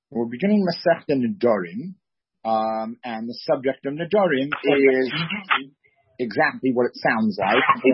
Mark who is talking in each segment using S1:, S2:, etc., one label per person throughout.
S1: We're beginning Masechta Nedarim, and the subject of Nedarim is exactly what it sounds like. We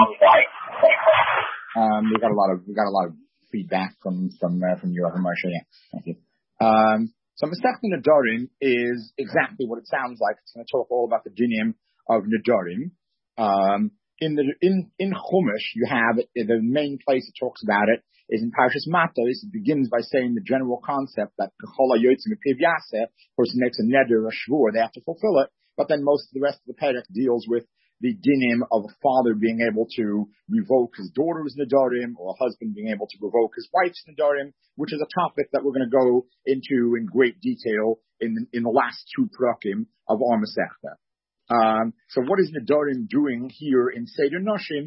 S1: got a lot of feedback from you, Marsha. Yeah, thank you. So Masechta Nedarim is exactly what it sounds like. It's going to talk all about the dinim of Nedarim. In Chumash, you have the main place it talks about it is in Parshas Matos. It begins by saying the general concept that K'chol HaYotzim Mipiv Yaseh, person makes a neder, a shvur, they have to fulfill it. But then most of the rest of the perek deals with the dinim of a father being able to revoke his daughter's nedarim, or a husband being able to revoke his wife's nedarim, which is a topic that we're going to go into in great detail in the last two prakim of our Masechta. So what is Nedarim doing here in Seder Noshim?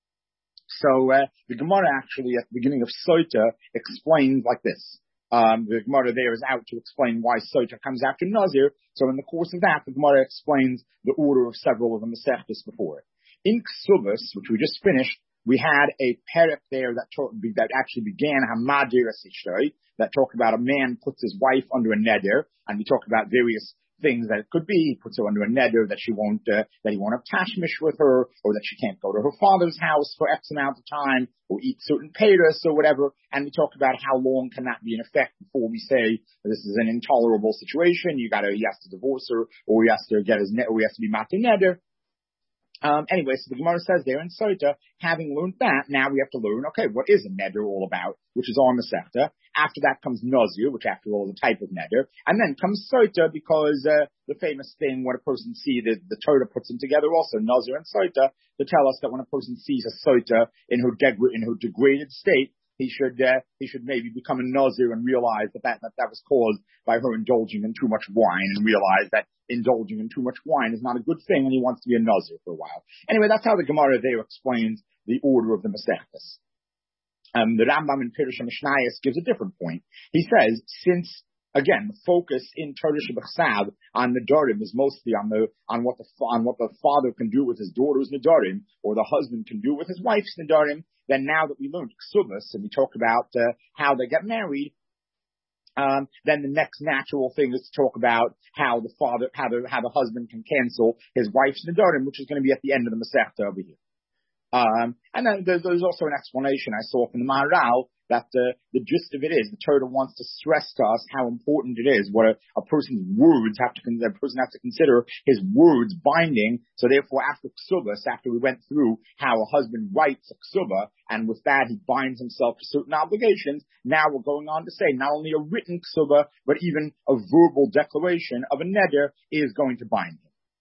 S1: So the Gemara actually at the beginning of Sota explains like this. The Gemara there is out to explain why Sota comes after Nazir. So in the course of that, the Gemara explains the order of several of the Masechtas before it. In Ksubas, which we just finished, we had a perek there that actually began Hamadir Asishtoi, that talked about a man puts his wife under a neder, and we talked about various things that it could be. He puts her under a neder that he won't have tashmish with her, or that she can't go to her father's house for X amount of time, or eat certain paytas or whatever. And we talked about how long can that be in effect before we say this is an intolerable situation. He has to divorce her, or he has to get his or he has to be mati neder. Anyway, so the Gemara says there in Sota, having learned that, now we have to learn, okay, what is a neder all about, which is our Masechta. After that comes Nazir, which after all is a type of neder. And then comes Sota, because the famous thing when a person sees, the Torah puts them together also, Nazir and Sota, to tell us that when a person sees a Sota in her degraded state, he should maybe become a Nazir and realize that was caused by her indulging in too much wine, and realize that indulging in too much wine is not a good thing, and he wants to be a Nazir for a while. Anyway, that's how the Gemara there explains the order of the Masechtas. The Rambam in Pirush HaMishnayos gives a different point. He says, since again the focus in Torah Shebachsav on Nedarim is mostly on what the father can do with his daughter's Nedarim, or the husband can do with his wife's Nedarim, then now that we learned Ksubas and we talk about how they get married, then the next natural thing is to talk about how the husband can cancel his wife's Nedarim, which is going to be at the end of the Masechta over here. And then there's also an explanation I saw from the Maharal that the gist of it is the Torah wants to stress to us how important it is, what a person's words the person has to consider his words binding. So therefore, after Ksubas, after we went through how a husband writes a Ksuba, and with that he binds himself to certain obligations, now we're going on to say not only a written Ksuba, but even a verbal declaration of a neder is going to bind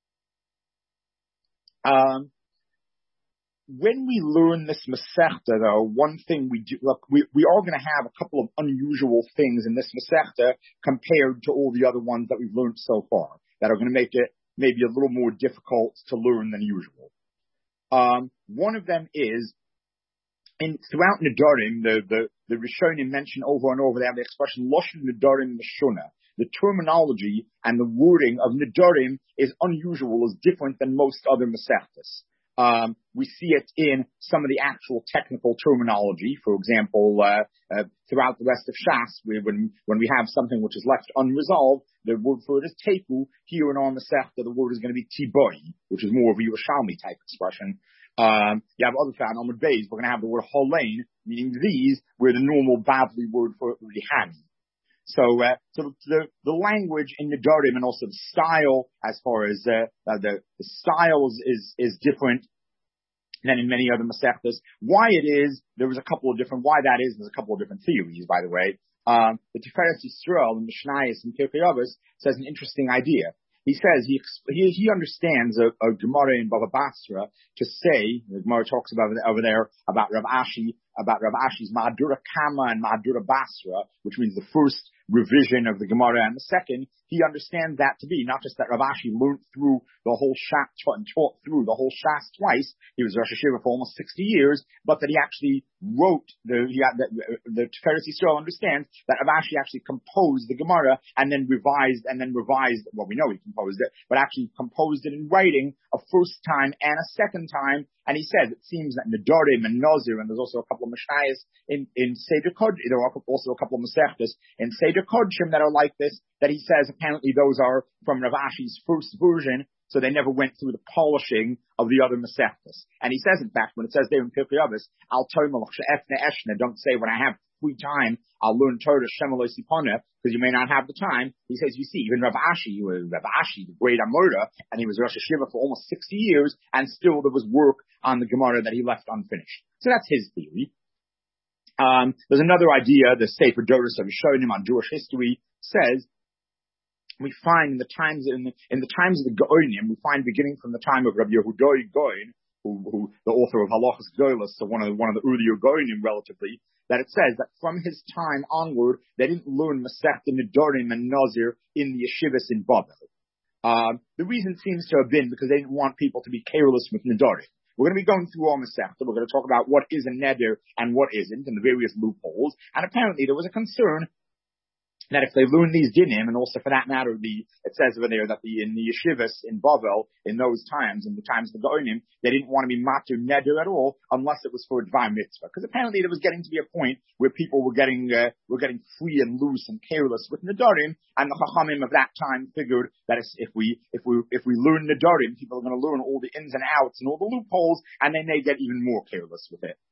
S1: him. When we learn this Masechta, though, one thing we do, look, we are going to have a couple of unusual things in this Masechta compared to all the other ones that we've learned so far, that are going to make it maybe a little more difficult to learn than usual. One of them is, throughout Nedarim, the Rishonim mention over and over, they have the expression, Loshen Nedarim Meshuna. The terminology and the wording of Nedarim is unusual, is different than most other Masechtas. We see it in some of the actual technical terminology. For example, throughout the rest of Shas, when we have something which is left unresolved, the word for it is teku. Here in our Masechta, the word is going to be tiboi, which is more of a Yerushalmi type expression. You have other found Amud Beis, we're going to have the word holein, meaning these, where the normal Bavli word for it would be hani. So the language in Nedarim and also the style, as far as the styles is different than in many other Masechtas. Why it is, there's a couple of different theories, by the way. The Tiferes Yisrael in Mishnayos and Pirkei Avos says an interesting idea. He says he understands a Gemara in Bava Basra to say, the Gemara talks about over there about Rav Ashi's Ma'adura Kama and Ma'adura Basra, which means the first revision of the Gemara and the second. He understands that to be not just that Rav Ashi learned through the whole Shas and taught through the whole Shas twice. He was Rosh Hashiva for almost 60 years, but that he actually wrote the Tiferes Yisrael understands that Rav Ashi actually composed the Gemara and then revised. Well, we know he composed it, but actually composed it in writing a first time and a second time. And he says it seems that Nedarim and Nazir, and there's also a couple couple of Mishnayos in Seder Kodshim. There are also a couple of Masechtas in Seder Kodshim that are like this, that he says apparently those are from Rav Ashi's first version, so they never went through the polishing of the other Masechtas. And he says, in fact, when it says there in Pirkei Avos, Al Toimel She'efne Eshne, don't say when I have free time, I'll learn Torah Shemaloi Sipona, because you may not have the time. He says, you see, even Rav Ashi, the great Amora, and he was Rosh Hashiva for almost 60 years, and still there was work on the Gemara that he left unfinished. So that's his theory. There's another idea, the Sefer Doros of Rishonim on Jewish history says, we find in the times of the Gaonim, we find beginning from the time of Rabbi Yehudai Gaon, who the author of Halachas Golos, so one of the earlier Gaonim relatively, that it says that from his time onward, they didn't learn Masechta Nedarim and Nazir in the yeshivas in Babel. The reason seems to have been because they didn't want people to be careless with Nedarim. We're going to be going through all Masechta. We're going to talk about what is a neder and what isn't, and the various loopholes. And apparently there was a concern that if they learn these dinim, and also for that matter, it says over there that in the yeshivas in Bavel, in those times, in the times of the Gaonim, they didn't want to be matur neder at all, unless it was for a dvar mitzvah. Because apparently there was getting to be a point where people were getting free and loose and careless with nedarim, and the chachamim of that time figured that if we learn nedarim, people are going to learn all the ins and outs and all the loopholes, and they may get even more careless with it.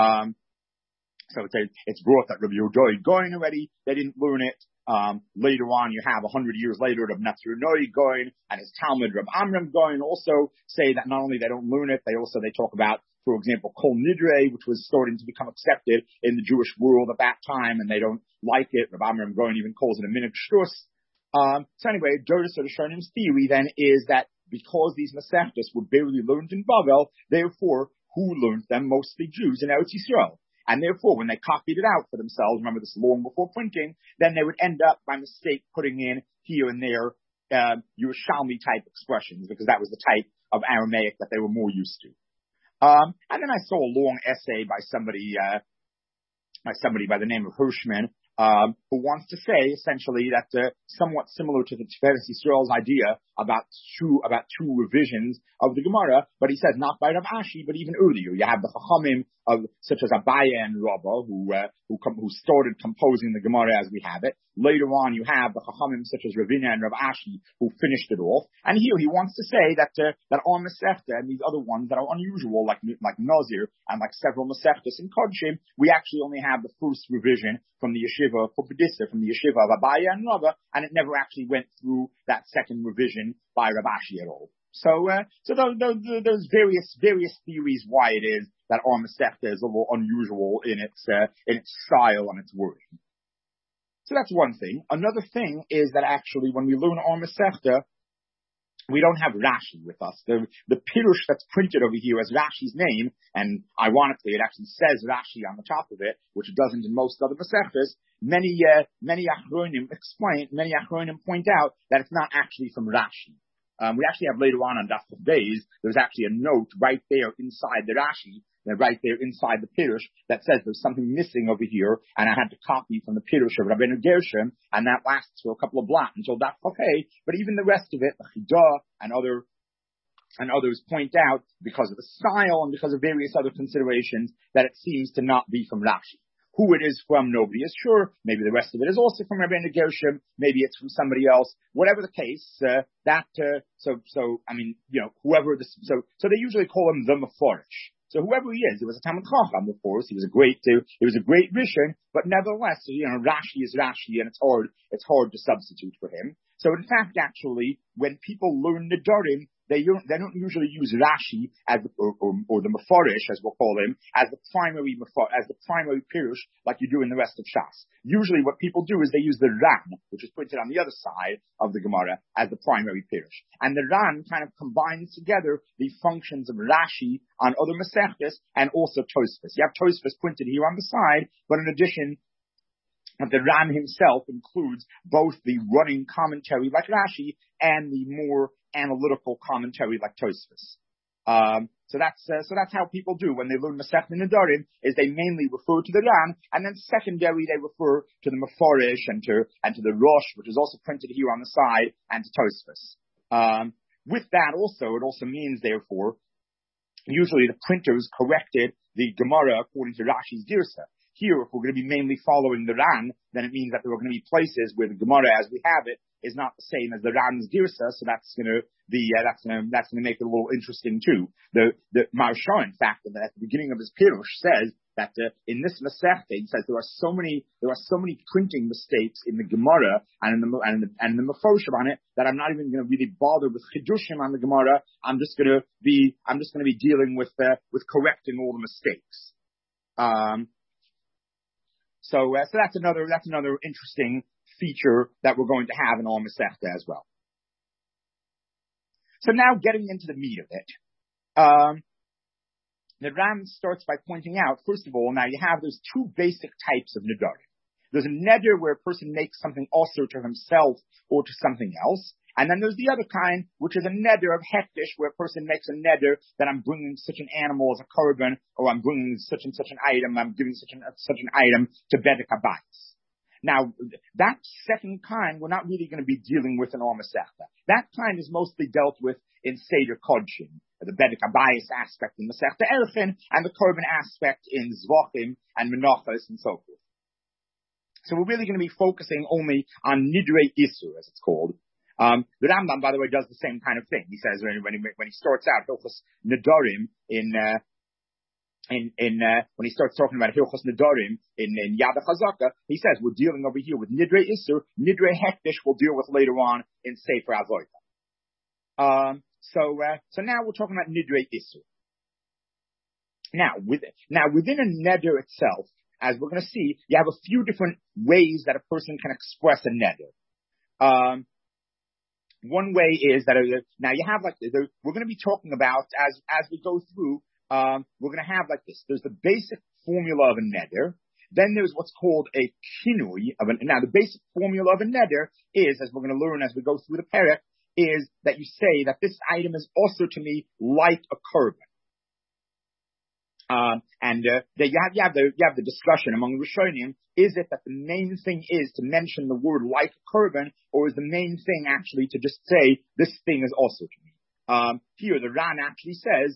S1: So it's brought that Rabbi Yehudai Gaon already, they didn't learn it. Later on, you have 100 years later, Rabbi Natsuronoi Gaon and his Talmud Rabbi Amram Gaon also say that not only they don't learn it, they talk about, for example, Kol Nidre, which was starting to become accepted in the Jewish world at that time, and they don't like it. Rabbi Amram Gaon even calls it a minhag shtus. So anyway, Doros Rishonim theory then is that because these Masechtas were barely learned in Bavel, therefore, who learned them? Mostly Jews in Eretz Yisrael. And therefore, when they copied it out for themselves, remember this long before printing, then they would end up by mistake putting in here and there Yerushalmi type expressions, because that was the type of Aramaic that they were more used to. And then I saw a long essay by somebody by the name of Hirschman, who wants to say essentially that somewhat similar to the Tiferes Yisrael's idea about two revisions of the Gemara, but he says not by Rav Ashi, but even earlier. You have the Chachamim such as Abaye and Rabbah who started composing the Gemara as we have it. Later on, you have the Chachamim such as Ravina and Rav Ashi who finished it off. And here he wants to say that on Masechta and these other ones that are unusual, like Nazir and like several Masechtas in Kodshim, we actually only have the first revision from the yeshiva of Pumbedisa, from the yeshiva of Abaye and Rabbah, and it never actually went through that second revision by Rav Ashi at all. So those various theories why it is that our Masechta is a little unusual in its style and its wording. So that's one thing. Another thing is that actually when we learn our Masechta, we don't have Rashi with us. The Pirush that's printed over here as Rashi's name, and ironically it actually says Rashi on the top of it, which it doesn't in most other Masechtas. Many Achronim point out that it's not actually from Rashi. We actually have later on Daf Days, there's actually a note right there inside the Rashi, right there inside the Pirush, that says there's something missing over here, and I had to copy from the Pirush of Rabbeinu Gershom, and that lasts for a couple of blocks until Daf Hey. But even the rest of it, the Chidah and others point out, because of the style and because of various other considerations, that it seems to not be from Rashi. Who it is from, nobody is sure. Maybe the rest of it is also from Rabbeinu Gershom. Maybe it's from somebody else. Whatever the case, whoever this, so they usually call him the Meforish. So whoever he is, it was a Talmid Chacham, of course. He was a great Rishon, but nevertheless, Rashi is Rashi, and it's hard to substitute for him. So in fact, actually, when people learn Nedarim, they don't usually use Rashi as or the Meforish, as we'll call him, as the primary Pirush, like you do in the rest of Shas. Usually, what people do is they use the Ran, which is printed on the other side of the Gemara, as the primary Pirush, and the Ran kind of combines together the functions of Rashi on other Masechtas and also Tosfos. You have Tosfos printed here on the side, but in addition, the Ran himself includes both the running commentary like Rashi and the more analytical commentary like Tosfos. So that's how people do when they learn Masechta Nedarim, is they mainly refer to the Ran, and then secondary they refer to the Meforish and to the Rosh, which is also printed here on the side, and to Tosfos. With that also, it also means therefore usually the printers corrected the Gemara according to Rashi's Girsa. Here, if we're going to be mainly following the Ran, then it means that there are going to be places where the Gemara as we have it is not the same as the Ran's Girsa, so that's going to be, that's going to make it a little interesting too. The Maharsha, in fact, at the beginning of his Pirush says that, in this Masechta, he says there are so many printing mistakes in the Gemara and in the Mefoshim on it that I'm not even going to really bother with Chidushim on the Gemara. I'm just going to be dealing with correcting all the mistakes. So that's another interesting feature that we're going to have in all Masechta as well. So now getting into the meat of it, the Ram starts by pointing out, first of all, now you have those two basic types of nedarim. There's a neder where a person makes something also to himself or to something else. And then there's the other kind, which is a neder of hektish, where a person makes a neder that I'm bringing such an animal as a korban, or I'm bringing such and such an item, I'm giving such an item to Bedek Habayis. Now, that second kind, we're not really going to be dealing with in Or Masechta. That kind is mostly dealt with in Seder Kodshim, the Bedek Habayis aspect in Masechta Erchin, and the korban aspect in Zvachim and Menachos and so forth. So we're really going to be focusing only on Nidrei Isur, as it's called. The Rambam, by the way, does the same kind of thing. He says when he starts out Hilchos Nedarim when he starts talking about Hilchos Nedarim in Yad HaChazaka, he says we're dealing over here with Nidrei Isur. Nidrei Hektish we'll deal with later on in Sefer Avodah. So now we're talking about Nidrei Isur. Now within a neder itself, as we're going to see, you have a few different ways that a person can express a neder. One way is that now you have we're going to be talking about as we go through. We're going to have like this. There's the basic formula of a neder. Then there's what's called a kinui of now the basic formula of a neder is, as we're going to learn as we go through the perek, is that you say that this item is also to me like a korban. You have the discussion among the Rishonim. Is it that the main thing is to mention the word like a korban, or is the main thing actually to just say this thing is also to me? Here the Ran actually says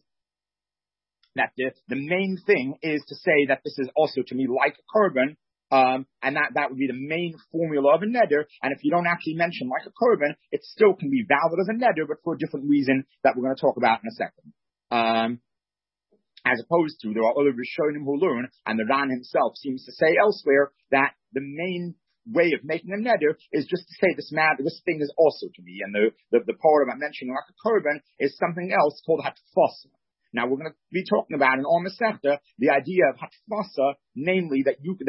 S1: that the main thing is to say that this is also to me like a korban, and that would be the main formula of a neder. And if you don't actually mention like a korban, it still can be valid as a neder, but for a different reason that we're going to talk about in a second. As opposed to, there are other Rishonim who learn, and the Ran himself seems to say elsewhere, that the main way of making a neder is just to say this thing is also to me. And the part about mentioning like a korban is something else called hatfasa. Now we're going to be talking about in Or Masechta the idea of hatfasa, namely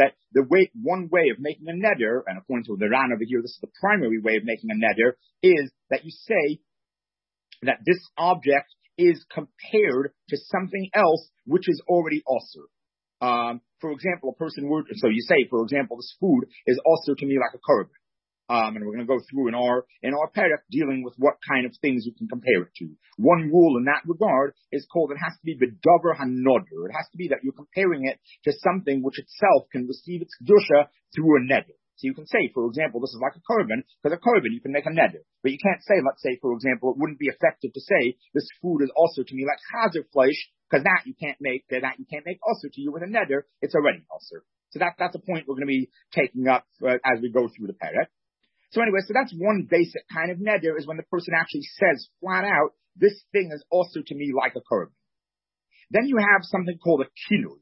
S1: one way of making a neder, and according to the Ran over here, this is the primary way of making a neder, is that you say that this object is compared to something else which is already osur. For example, so you say, for example, this food is also to me like a korban. And we're going to go through in our perek dealing with what kind of things you can compare it to. One rule in that regard is called, it has to be b'davar hanodr. It has to be that you're comparing it to something which itself can receive its kedusha through a neder. So you can say, for example, this is like a korban, because a korban you can make a neder. But you can't say, let's say, for example, it wouldn't be effective to say this food is also to me like chazer flesh, because that you can't make also to you with a neder. It's already also. So that's a point we're going to be taking up as we go through the perek. So anyway, so that's one basic kind of neder, is when the person actually says flat out, this thing is also to me like a korban. Then you have something called a kinui,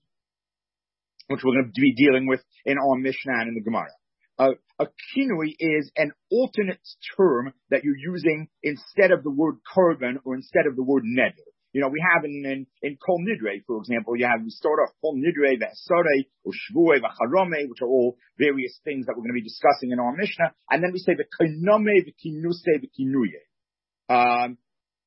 S1: which we're going to be dealing with in our Mishnah and in the Gemara. A kinui is an alternate term that you're using instead of the word korban or instead of the word neder. You know, we have in Kol Nidrei, for example, we start off Kol Nidrei, Ve'asarei, or Shvuei, V'charome, which are all various things that we're going to be discussing in our Mishnah. And then we say V'kinome, V'kinuse, V'kinuye.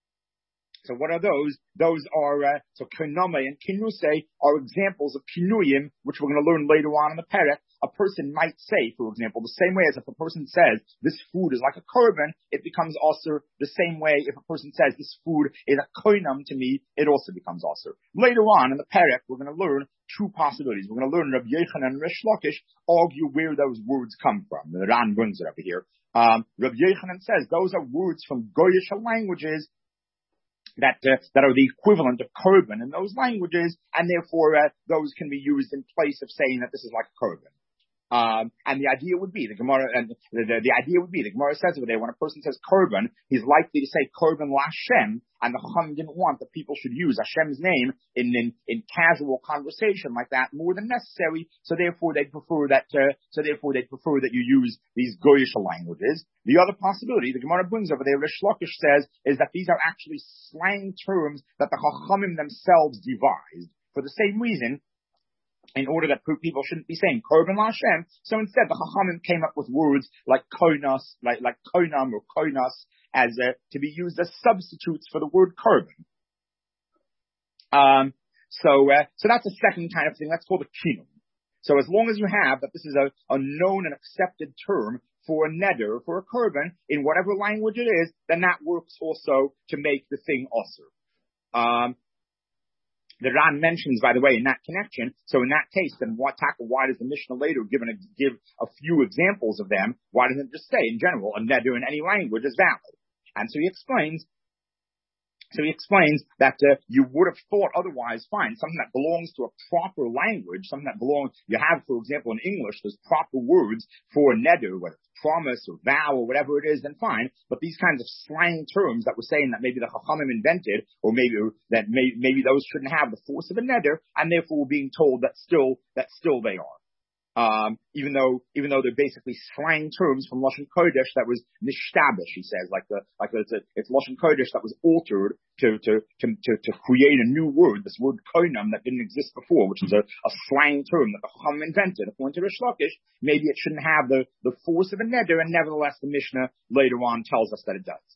S1: So what are those? Those are, so kinome and kinuse are examples of kinuyim, which we're going to learn later on in the perek. A person might say, for example, the same way as if a person says, this food is like a korban, it becomes also the same way if a person says, this food is a koinam to me, it also becomes also. Later on in the perek, we're going to learn two possibilities. We're going to learn Rabbi Yochanan and Rish Lakish argue where those words come from. The Ran brings it over here. Rabbi Yochanan says, those are words from Goyish languages, that are the equivalent of korban in those languages, and therefore those can be used in place of saying that this is like a korban. And the idea would be, the Gemara says over there, when a person says korban, he's likely to say korban LaHashem, and the Chacham didn't want that people should use Hashem's name in casual conversation like that more than necessary, so therefore they'd prefer that you use these Goyish languages. The other possibility the Gemara brings over there, Rish Lakish says, is that these are actually slang terms that the Chachamim themselves devised for the same reason, in order that people shouldn't be saying korban LaHashem. So instead, the Chachamim came up with words like konas, like konam or konas, as to be used as substitutes for the word korban. So that's a second kind of thing. That's called a kinum. So as long as you have that this is a known and accepted term for a neder, for a korban, in whatever language it is, then that works also to make the thing osur. The Ran mentions, by the way, in that connection, so in that case, then why does the Mishnah later give a few examples of them? Why doesn't it just say, in general, a neder in any language is valid? And so he explains that you would have thought otherwise, fine, something that belongs to a proper language, you have, for example, in English, there's proper words for a neder, whether it's promise or vow or whatever it is, then fine. But these kinds of slang terms that we're saying that maybe the Chachamim invented, or maybe those shouldn't have the force of a neder, and therefore we're being told that still they are. Even though they're basically slang terms from Lashon Kodesh that was nishtabish, he says, it's Lashon Kodesh that was altered to create a new word, this word koinam that didn't exist before, which is a slang term that the Chacham invented. According to Rish Lakish, maybe it shouldn't have the force of a neder, and nevertheless the Mishnah later on tells us that it does.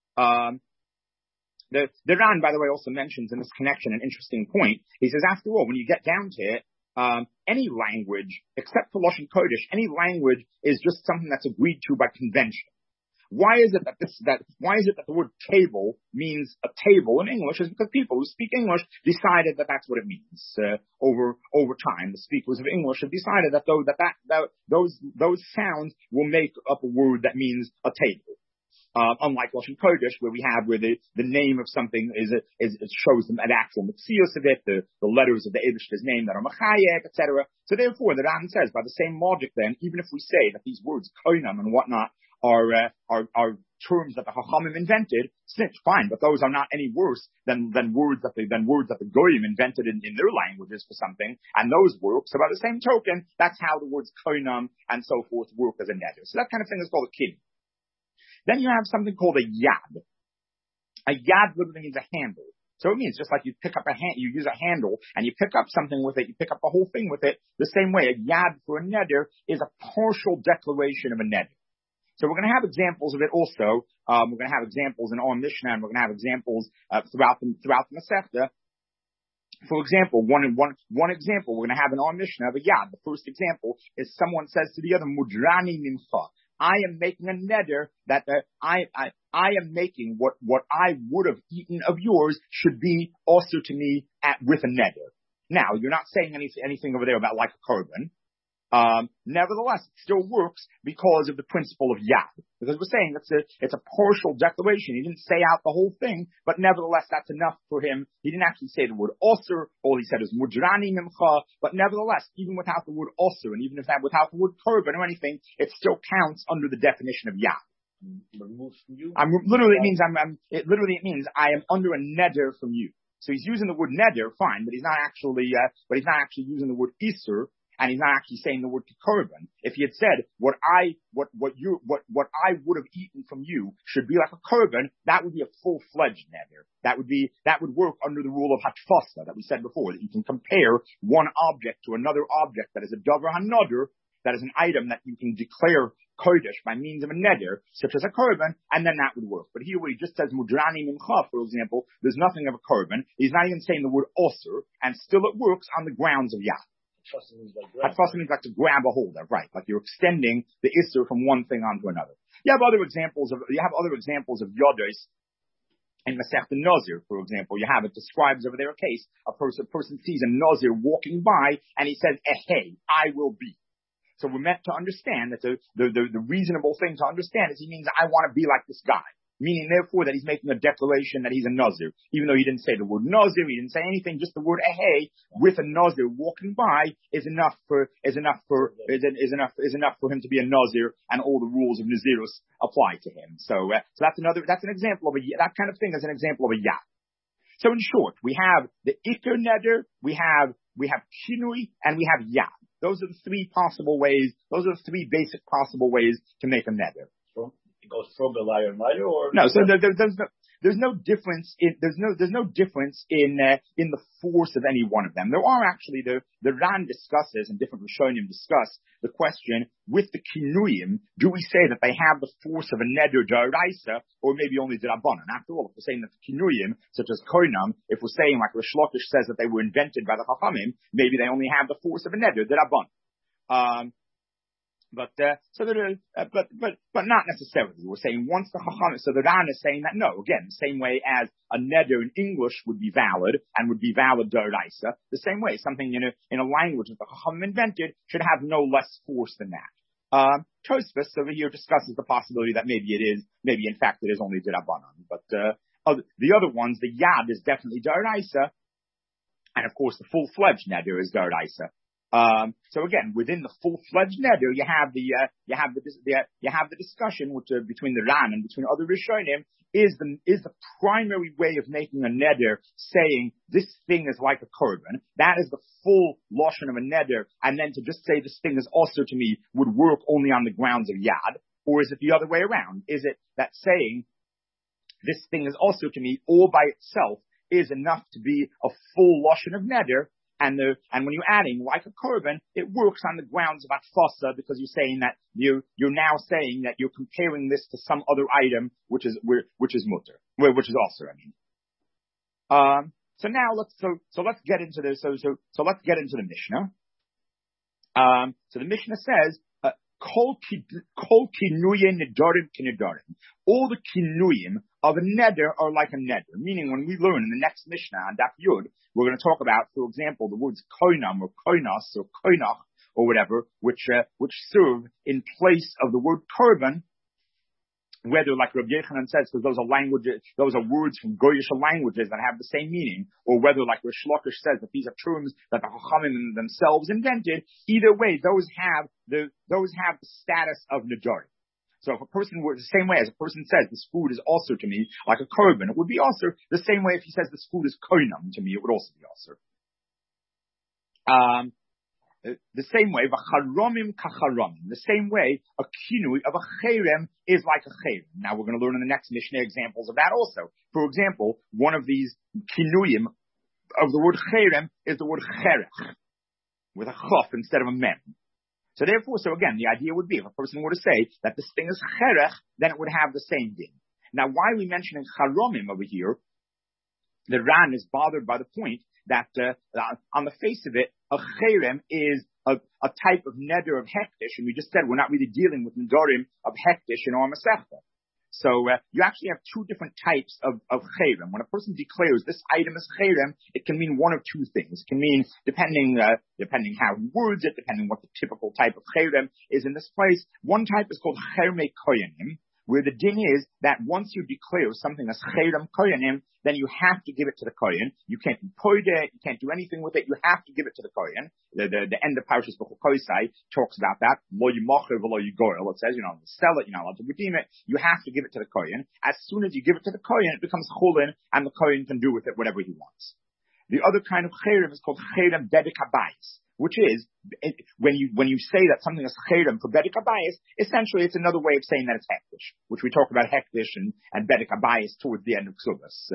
S1: The Ran, by the way, also mentions in this connection an interesting point. He says, after all, when you get down to it, any language, except for Lashon Kodesh, any language is just something that's agreed to by convention. Why is it that the word table means a table in English? Is because people who speak English decided that that's what it means. Over time, the speakers of English have decided that those sounds will make up a word that means a table. Unlike Lashon Kodesh, where the name of something it shows them an actual metzius of it, the letters of the Eibishter's name that are machayek, etc. So therefore, the Ran says, by the same logic, then, even if we say that these words koinam and whatnot are terms that the Chachamim invented, fine, but those are not any worse than words that the Goyim invented in their languages for something, and those work. So by the same token, that's how the words koinam and so forth work as a neder. So that kind of thing is called a kid. Then you have something called a yad. A yad literally means a handle. So it means just like you pick up you use a handle and you pick up something with it, you pick up the whole thing with it. The same way, a yad for a neder is a partial declaration of a neder. So we're going to have examples of it also. We're going to have examples in our Mishnah, and we're going to have examples throughout the Masechta. For example, one example we're going to have in our Mishnah of a yad. The first example is someone says to the other, mudrani mincha. I am making a neder that I am making what I would have eaten of yours should be also to me with a neder. Now, you're not saying anything over there about like a korban. Nevertheless, it still works because of the principle of yad. Because we're saying it's a partial declaration. He didn't say out the whole thing, but nevertheless, that's enough for him. He didn't actually say the word osir. All he said is mudrani mimcha. But nevertheless, even without the word osir, and even without the word korban or anything, it still counts under the definition of yad. It literally means I am under a neder from you. So he's using the word neder, fine, but he's not actually using the word isur. And he's not actually saying the word korban. If he had said what I would have eaten from you should be like a korban, that would be a full-fledged neder. That would work under the rule of hatfasa that we said before, that you can compare one object to another object that is a davar hanoder, that is an item that you can declare kodesh by means of a neder, such as a korban, and then that would work. But here where he just says mudrani mincha, for example, there's nothing of a korban. He's not even saying the word osir, and still it works on the grounds of yad. Hatfasa means like to grab a hold of, right? Like you're extending the isser from one thing onto another. You have other examples of yodos in Masechta Nazir, for example. It describes over there a case, a person sees a Nazir walking by and he says, "Ehei, I will be." So we're meant to understand that the reasonable thing to understand is he means I want to be like this guy. meaning therefore that he's making a declaration that he's a Nazir, even though he didn't say the word Nazir, he didn't say anything, just the word Ehei with a Nazir walking by is enough for him to be a Nazir, and all the rules of Nazirus apply to him. So that's an example of that kind of thing is an example of a Yad. So in short, we have the Iker Neder, we have Kinui, and we have Yad. Those are the three possible ways. Those are the three basic possible ways to make a neder.
S2: It goes from the liar and liar, or
S1: no? So there's no difference in the force of any one of them. There are actually the Ran discusses and different Rishonim discuss the question with the Kinuyim. Do we say that they have the force of a neder d'oraisa, or maybe only d'Rabbanan? After all, if we're saying that the Kinuyim, such as Koinam, if we're saying like Rish Lakish says that they were invented by the Chachamim, maybe they only have the force of a neder d'Rabbanan. But not necessarily. We're saying once the Chacham, so the Ran is saying that no, again, the same way as a neder in English would be valid and would be valid d'oraisa, the same way something in a language that the Chacham invented should have no less force than that. Tosfos over here discusses the possibility that maybe in fact it is only d'Rabbanan, but the other ones, the Yad is definitely d'oraisa, and of course the full-fledged neder is d'oraisa. So again, within the full-fledged neder, you have the discussion which between the Ran and between other Rishonim is the primary way of making a neder saying this thing is like a korban. That is the full lashon of a neder, and then to just say this thing is also to me would work only on the grounds of yad, or is it the other way around? Is it that saying this thing is also to me all by itself is enough to be a full lashon of neder? And when you're adding like a korban, it works on the grounds of atfasa because you're saying that you're now saying that you're comparing this to some other item which is mutter, which is also, I mean. So now let's get into this. So let's get into the Mishnah. So the Mishnah says, Kol kinuyim nedarim kinedarim. All the kinuyim of a neder are like a neder. Meaning, when we learn in the next Mishnah on Daf Yud, we're going to talk about, for example, the words koinam or koinas or koinach or whatever, which serve in place of the word korban. Whether, like Rabbi Yechanan says, because those are words from Goyish languages that have the same meaning, or whether, like Rish Lakish says, that these are terms that the Chachamim themselves invented. Either way, those have the status of Nedarim. So if a person were the same way as a person says this food is also to me like a korban, it would be also the same way if he says this food is koinam to me, it would also be also. The same way, v'charomim kacharomim. The same way, a kinui of a cherem is like a cherem. Now we're going to learn in the next Mishnah examples of that also. For example, one of these kinuyim of the word cherem is the word cherech, with a chaf instead of a mem. So again, the idea would be if a person were to say that this thing is cherech, then it would have the same din. Now, why are we mentioning charomim over here? The Ran is bothered by the point that on the face of it, a cherem is a type of neder of hektish, and we just said we're not really dealing with nedarim of hektish in our Masechta. So you actually have two different types of cherem. When a person declares this item is cherem, it can mean one of two things. It can mean, depending how he words it, depending what the typical type of cherem is in this place. One type is called chermei koyanim, where the din is that once you declare something as cherem koyanim, then you have to give it to the kohen. You can't employ it, you can't do anything with it, you have to give it to the kohen. The end of Parashas B'chukosai talks about that. Lo yimacher v'lo yigoel. It says, sell it, you're not allowed to redeem it. You have to give it to the kohen. As soon as you give it to the kohen, it becomes chulin, and the kohen can do with it whatever he wants. The other kind of cherem is called cherem bedek habayis, which is, when you say that something is cherem for bedek habayis, essentially it's another way of saying that it's hektish, which we talk about hektish and bedek habayis towards the end of Ksubas.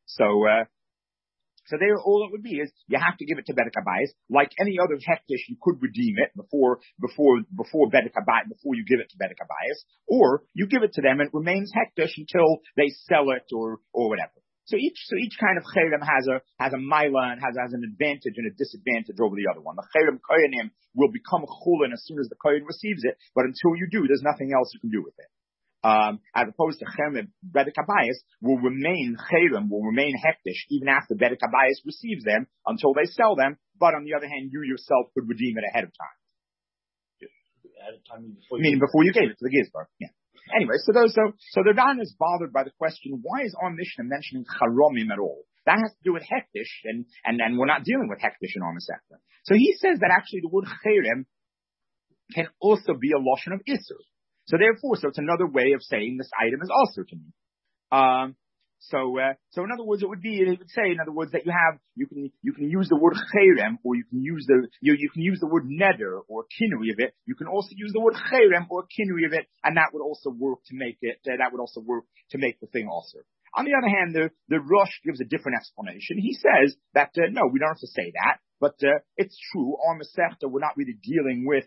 S1: So there, all it would be is you have to give it to bedek habayis. Like any other hektish, you could redeem it before bedek habayis, before you give it to bedek habayis, or you give it to them and it remains hektish until they sell it or whatever. So each kind of cherem has a mila and has an advantage and a disadvantage over the other one. The cherem koyanim will become a chulin as soon as the kohen receives it, but until you do, there's nothing else you can do with it. As opposed to cherem bedek habayis will remain hektish even after bedek habayis receives them until they sell them. But on the other hand, you yourself could redeem it ahead of time.
S2: At a time
S1: before you gave it to the gizbar. Yeah. Anyway, so the Ran is bothered by the question, why is our Mishnah mentioning Charomim at all? That has to do with Hektish, and we're not dealing with Hektish in our Masechta. So he says that actually the word Cherem can also be a Lashon of Isser. So therefore, it's another way of saying this item is also to me. So in other words, it would say, in other words, that you can use the word cherem, or you can use the word neder or kinui of it. You can also use the word cherem or kinui of it, and that would also work to make the thing also. On the other hand, the Rosh gives a different explanation. He says that no, we don't have to say that, but it's true. On Masechta, we're not really dealing with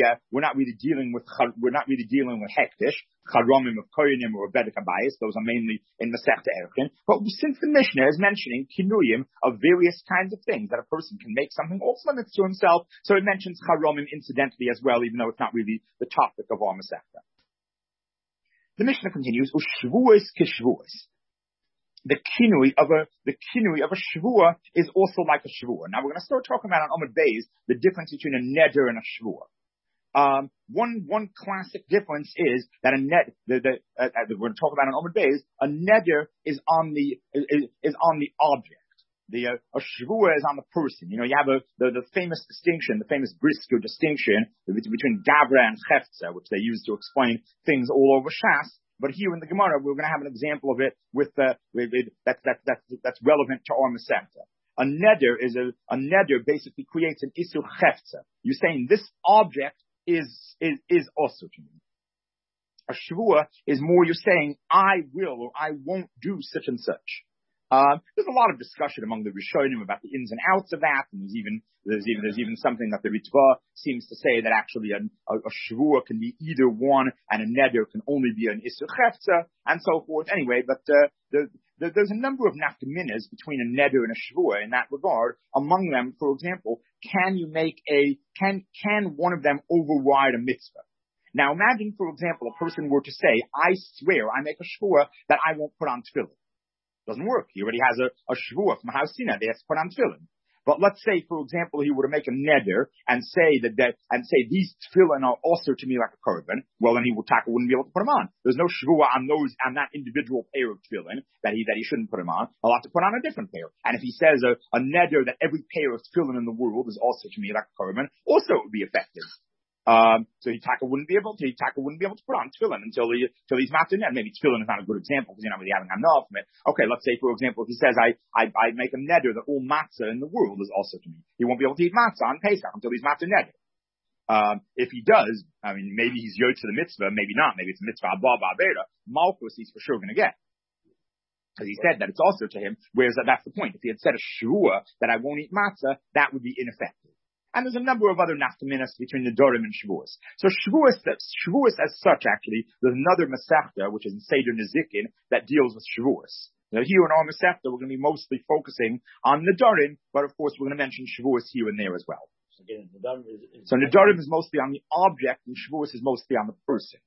S1: hektish, charomim of koyanim or bedek habayis. Those are mainly in Masechta Erchin. But since the Mishnah is mentioning kinuyim of various kinds of things that a person can make something off limits to himself, so it mentions charomim incidentally as well, even though it's not really the topic of our Masechta. The Mishnah continues, u'shvuos k'shvuos. The kinui of a shvua is also like a shvua. Now we're going to start talking about on Amud Beis the difference between a neder and a shvua. One classic difference is that we're going to talk about on Amud Beis, a neder is on the object. A shvua is on the person. You know, you have the famous distinction, the famous Brisker distinction between Gavra and Cheftza, which they use to explain things all over Shas. But here in the Gemara, we're going to have an example of it that's relevant to our Masechta. A neder basically creates an isur cheftza. You're saying this object is also to me. A shvua is more you're saying I will or I won't do such and such. There's a lot of discussion among the Rishonim about the ins and outs of that, and there's even something that the Ritva seems to say that actually a shvua can be either one, and a neder can only be an isur cheftza, and so forth. Anyway, but there's a number of nafkaminas between a neder and a shvua in that regard. Among them, for example, can one of them override a mitzvah? Now, imagine, for example, a person were to say, I swear, I make a shvua that I won't put on tefillin. Doesn't work. He already has a shvua from Hausina. They have to put on tefillin. But let's say, for example, he were to make a neder and say these tefillin are also to me like a korban. Well, then wouldn't be able to put them on. There's no shvua on that individual pair of tefillin that he shouldn't put them on. He'll have to put on a different pair. And if he says a neder that every pair of tefillin in the world is also to me like a korban, also it would be effective. So Hitaka wouldn't be able to put on tefillin until he's matzah. Maybe tefillin is not a good example because you're not really having enough from it. Okay, let's say, for example, if he says, I make a neder that all matzah in the world is also to me. He won't be able to eat matzah on Pesach until he's matzah neder. If he does, I mean, maybe he's yotz to the mitzvah, maybe not. Maybe it's a mitzvah abba ba'avera. Malchus he's for sure going to get. Because he said that it's also to him, whereas that's the point. If he had said a shvua that I won't eat matzah, that would be ineffective. And there's a number of other nafkaminas between the Dorim and Shavuos. So Shavuos as such, actually, there's another Masechta, which is in Seder Nezikin, that deals with Shavuos. Now here in our Masechta, we're going to be mostly focusing on the Dorim, but of course we're going to mention Shavuos here and there as well.
S2: So again, Nedarim
S1: so Nedarim is mostly on the object, and Shavuos is mostly on the person.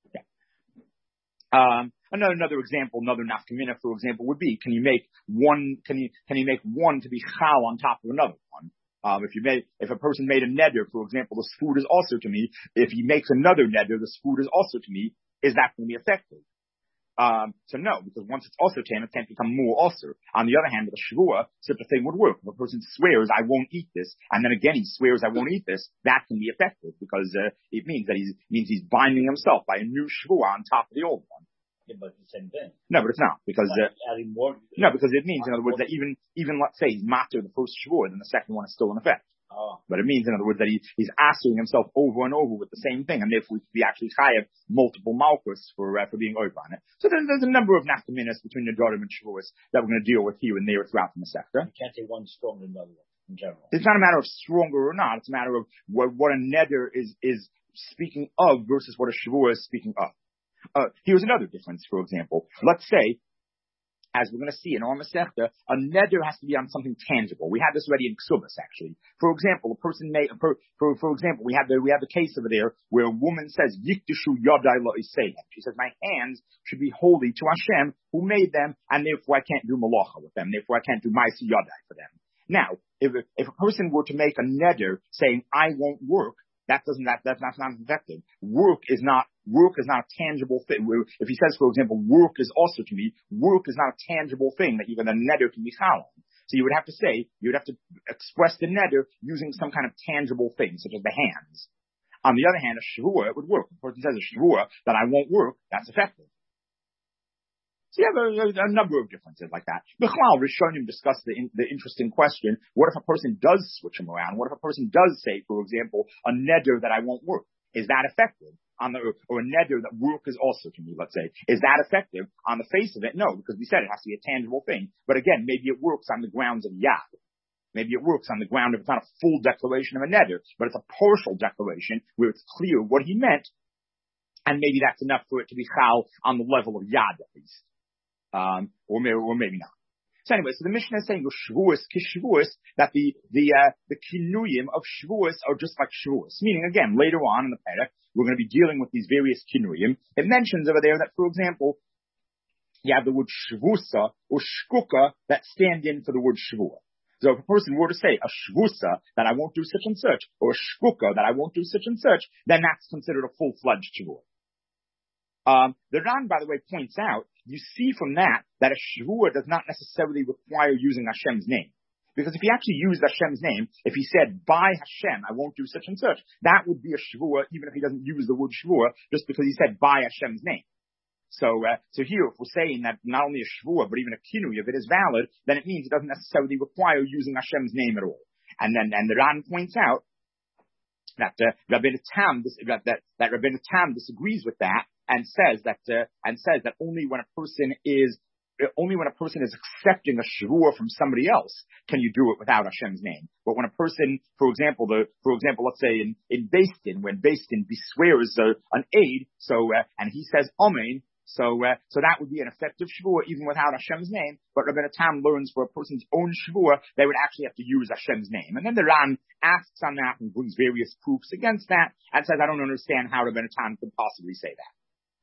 S1: Yeah. Another example, another nafkamina, for example, would be, can you make one to be chal on top of another one? If a person made a neder, for example, this food is also to me. If he makes another neder, this food is also to me. Is that going to be effective? So no, because once it's also to him, it can't become more also. On the other hand, with a shvua, such a thing would work. If a person swears, I won't eat this, and then again he swears, I won't eat this, that can be effective because it means that he's binding himself by a new shvua on top of the old one.
S2: Yeah, but it's the same thing.
S1: No, but it's not because
S2: adding more.
S1: No, because it means, in other words, that even let's say he's matter the first shvua, then the second one is still in effect.
S2: Oh.
S1: But it means, in other words, that he's asking himself over and over with the same thing, and therefore we actually chayav multiple malchus for being over on it. So there's a number of nafkaminas between the Dorim and Shavuos that we're going to deal with here and there throughout the Masechta.
S2: You can't say one stronger than the other one in general.
S1: It's not a matter of stronger or not. It's a matter of what a neder is speaking of versus what a Shavuos is speaking of. Here's another difference, for example. Let's say, as we're going to see in our Masechta, a neder has to be on something tangible. We had this already in Ksubas, actually. For example, for example, we have the case over there where a woman says, Yikdishu yadai la'iseihem. She says, my hands should be holy to Hashem, who made them, and therefore I can't do malacha with them. Therefore I can't do ma'aseh yadai for them. Now, if a person were to make a neder saying, I won't work, that's not effective. Work is not work is not a tangible thing. If he says, for example, work is also to me, work is not a tangible thing that even a neder can be chal on. So you would have to express the neder using some kind of tangible thing, such as the hands. On the other hand, a shvua, it would work. If a person says a shvua that I won't work, that's effective. So you have a number of differences like that. Bichlal, Rishonim discussed the interesting question, what if a person does switch them around? What if a person does say, for example, a neder that I won't work? Is that effective? Or a neder that work is also to me, let's say. Is that effective? On the face of it, no, because we said it has to be a tangible thing. But again, maybe it works on the grounds of yad. Maybe it works on the ground of it's not a full declaration of a neder, but it's a partial declaration where it's clear what he meant, and maybe that's enough for it to be chal on the level of yad at least. Or maybe not. So anyway, so the Mishnah is saying Shavuos, that the kinuyim of Shavuos are just like Shavuos. Meaning, again, later on in the Perek, we're going to be dealing with these various kinuyim. It mentions over there that, for example, you have the word Shavusa or Shkuka that stand in for the word Shavua. So if a person were to say a Shavusa that I won't do such and such, or a Shkuka that I won't do such and such, then that's considered a full-fledged Shavua. The Ran, by the way, points out, you see from that a shvua does not necessarily require using Hashem's name. Because if he actually used Hashem's name, if he said, by Hashem, I won't do such and such, that would be a shvua, even if he doesn't use the word shvua, just because he said, by Hashem's name. So here, if we're saying that not only a shvua, but even a kinui, if it is valid, then it means it doesn't necessarily require using Hashem's name at all. And the Ran points out that Rabbeinu Tam disagrees with that, and says that only when a person is accepting a shvua from somebody else can you do it without Hashem's name. But when a person, for example, let's say in Beis Din, when Beis Din beswears an aid, and he says amen, so that would be an effective shvua even without Hashem's name. But Rabbeinu Tam learns for a person's own shvua, they would actually have to use Hashem's name. And then the Ran asks on that and brings various proofs against that and says, I don't understand how Rabbeinu Tam could possibly say that.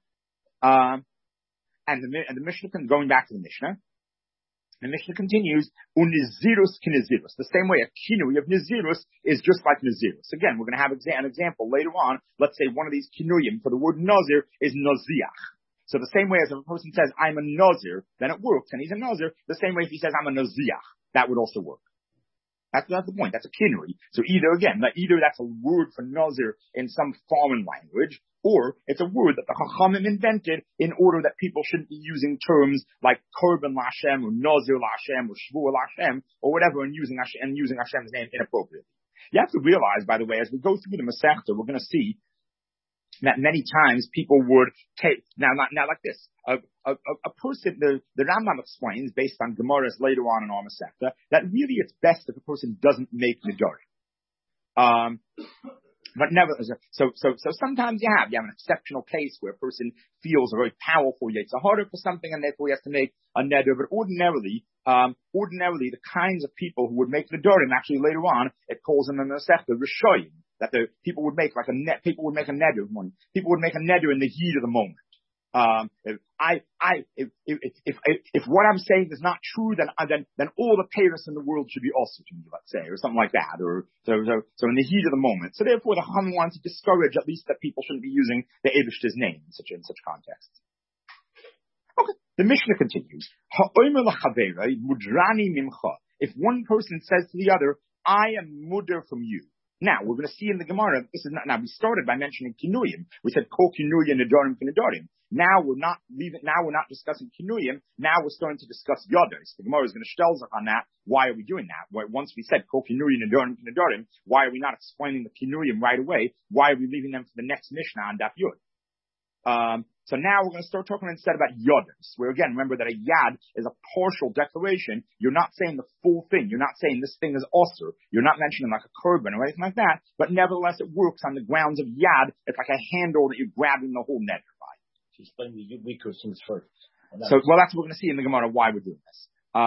S1: And the Mishnah, going back to the Mishnah continues, unizirus kinizirus. The same way a kinui of nizirus is just like nizirus. Again, we're going to have an example later on. Let's say one of these kinuyim for the word nazir is naziach. So the same way as if a person says, I'm a nazir, then it works, and he's a nazir. The same way if he says, I'm a naziach, that would also work. That's the point. That's a kinui. So either that's a word for nazir in some foreign language, or it's a word that the Chachamim invented in order that people shouldn't be using terms like korban l'Hashem or nazir l'Hashem or shvua l'Hashem or whatever, and using Hashem's name inappropriately. You have to realize, by the way, as we go through the Masechta, we're going to see that many times people would take now like this. A person, the Rambam explains based on Gemaras later on in our Masechta that really it's best if a person doesn't make nedarim. But never, so sometimes you have an exceptional case where a person feels a very powerful Yetzirah for something and therefore he has to make a neder. But ordinarily the kinds of people who would make nedarim, actually later on it calls them in the Masechta Rishoyim, that the people would make neder. People would make a neder in the heat of the moment. If what I'm saying is not true, then all the payers in the world should be also to me, let's say, or something like that, or so in the heat of the moment. So therefore, the Chachamim wants to discourage at least that people shouldn't be using the Eibishter's name in such contexts. Okay, the Mishnah continues. If one person says to the other, I am mudar from you. Now, we're going to see in the Gemara, we started by mentioning kinuyim. We said, kol kinuyim nedarim k'nedarim. Now we're not discussing kinuyim. Now we're starting to discuss yodos. The Gemara is going to stelz on that. Why are we doing that? Once we said, kol kinuyim nedarim k'nedarim, why are we not explaining the kinuyim right away? Why are we leaving them for the next Mishnah on Daf Yud? So now we're going to start talking instead about yodos, where again, remember that a yad is a partial declaration. You're not saying the full thing. You're not saying this thing is osur. You're not mentioning like a korban or anything like that. But nevertheless, it works on the grounds of yad. It's like a handle that you're grabbing the whole neder by.
S2: So explain the weaker things first.
S1: That's what we're going to see in the Gemara why we're doing this.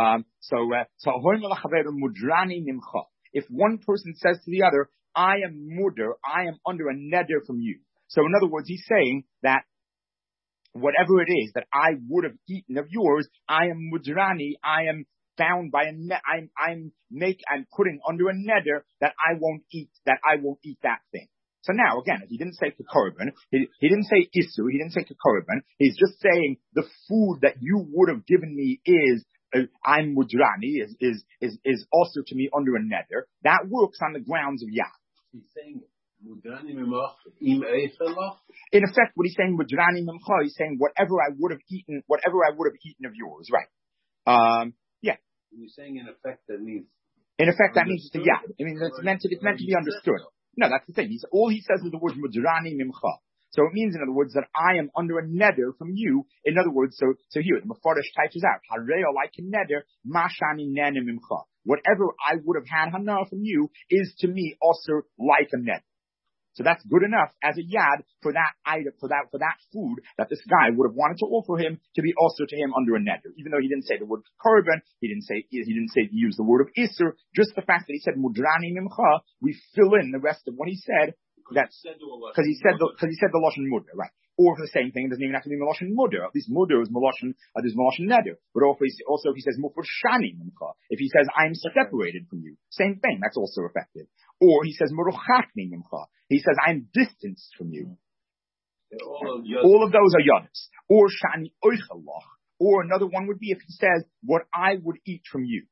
S1: If one person says to the other, I am mudar, I am under a neder from you. So in other words, he's saying that whatever it is that I would have eaten of yours, I am mudrani, I am bound by I'm putting under a neder that I won't eat that thing. So now, again, if he didn't say Korban, he didn't say Isu, he didn't say Korban, he's just saying the food that you would have given me is, I'm Mudrani, is also to me under a neder. That works on the grounds of Yad.
S3: He's saying, Mudrani mimach im eichelach?
S1: In effect, what he's saying, Mudrani mimcha, he's saying whatever I would have eaten of yours, right? Yeah.
S3: You're saying in effect that means?
S1: In effect, that means it's a Yad. I mean, it's meant to be understood. No, that's the thing. All he says is the word Mudrani mimcha. So it means, in other words, that I am under a neder from you. In other words, so here, the Mefarish types out, Hareo like a neder, mashani nene mimcha. Whatever I would have had hana from you is to me also like a neder. So that's good enough as a yad for that item, for that food that this guy would have wanted to offer him to be also to him under a neder. Even though he didn't say the word korban, he didn't use the word of isur, just the fact that he said mudrani mimcha, we fill in the rest of what he said. That's because he said the lashon muder, right? Or for the same thing, it doesn't even have to be Meloshin Muder. At least Muder is Meloshin, there's Meloshin Neder. But also if he says Mufur Shani Mimcha, if he says I'm separated from you, same thing, that's also effective. Or he says Muruchachni Mimcha, he says I'm distanced from you. All of those are Yadis. Or Shani Oichalach. Or another one would be if he says what I would eat from you.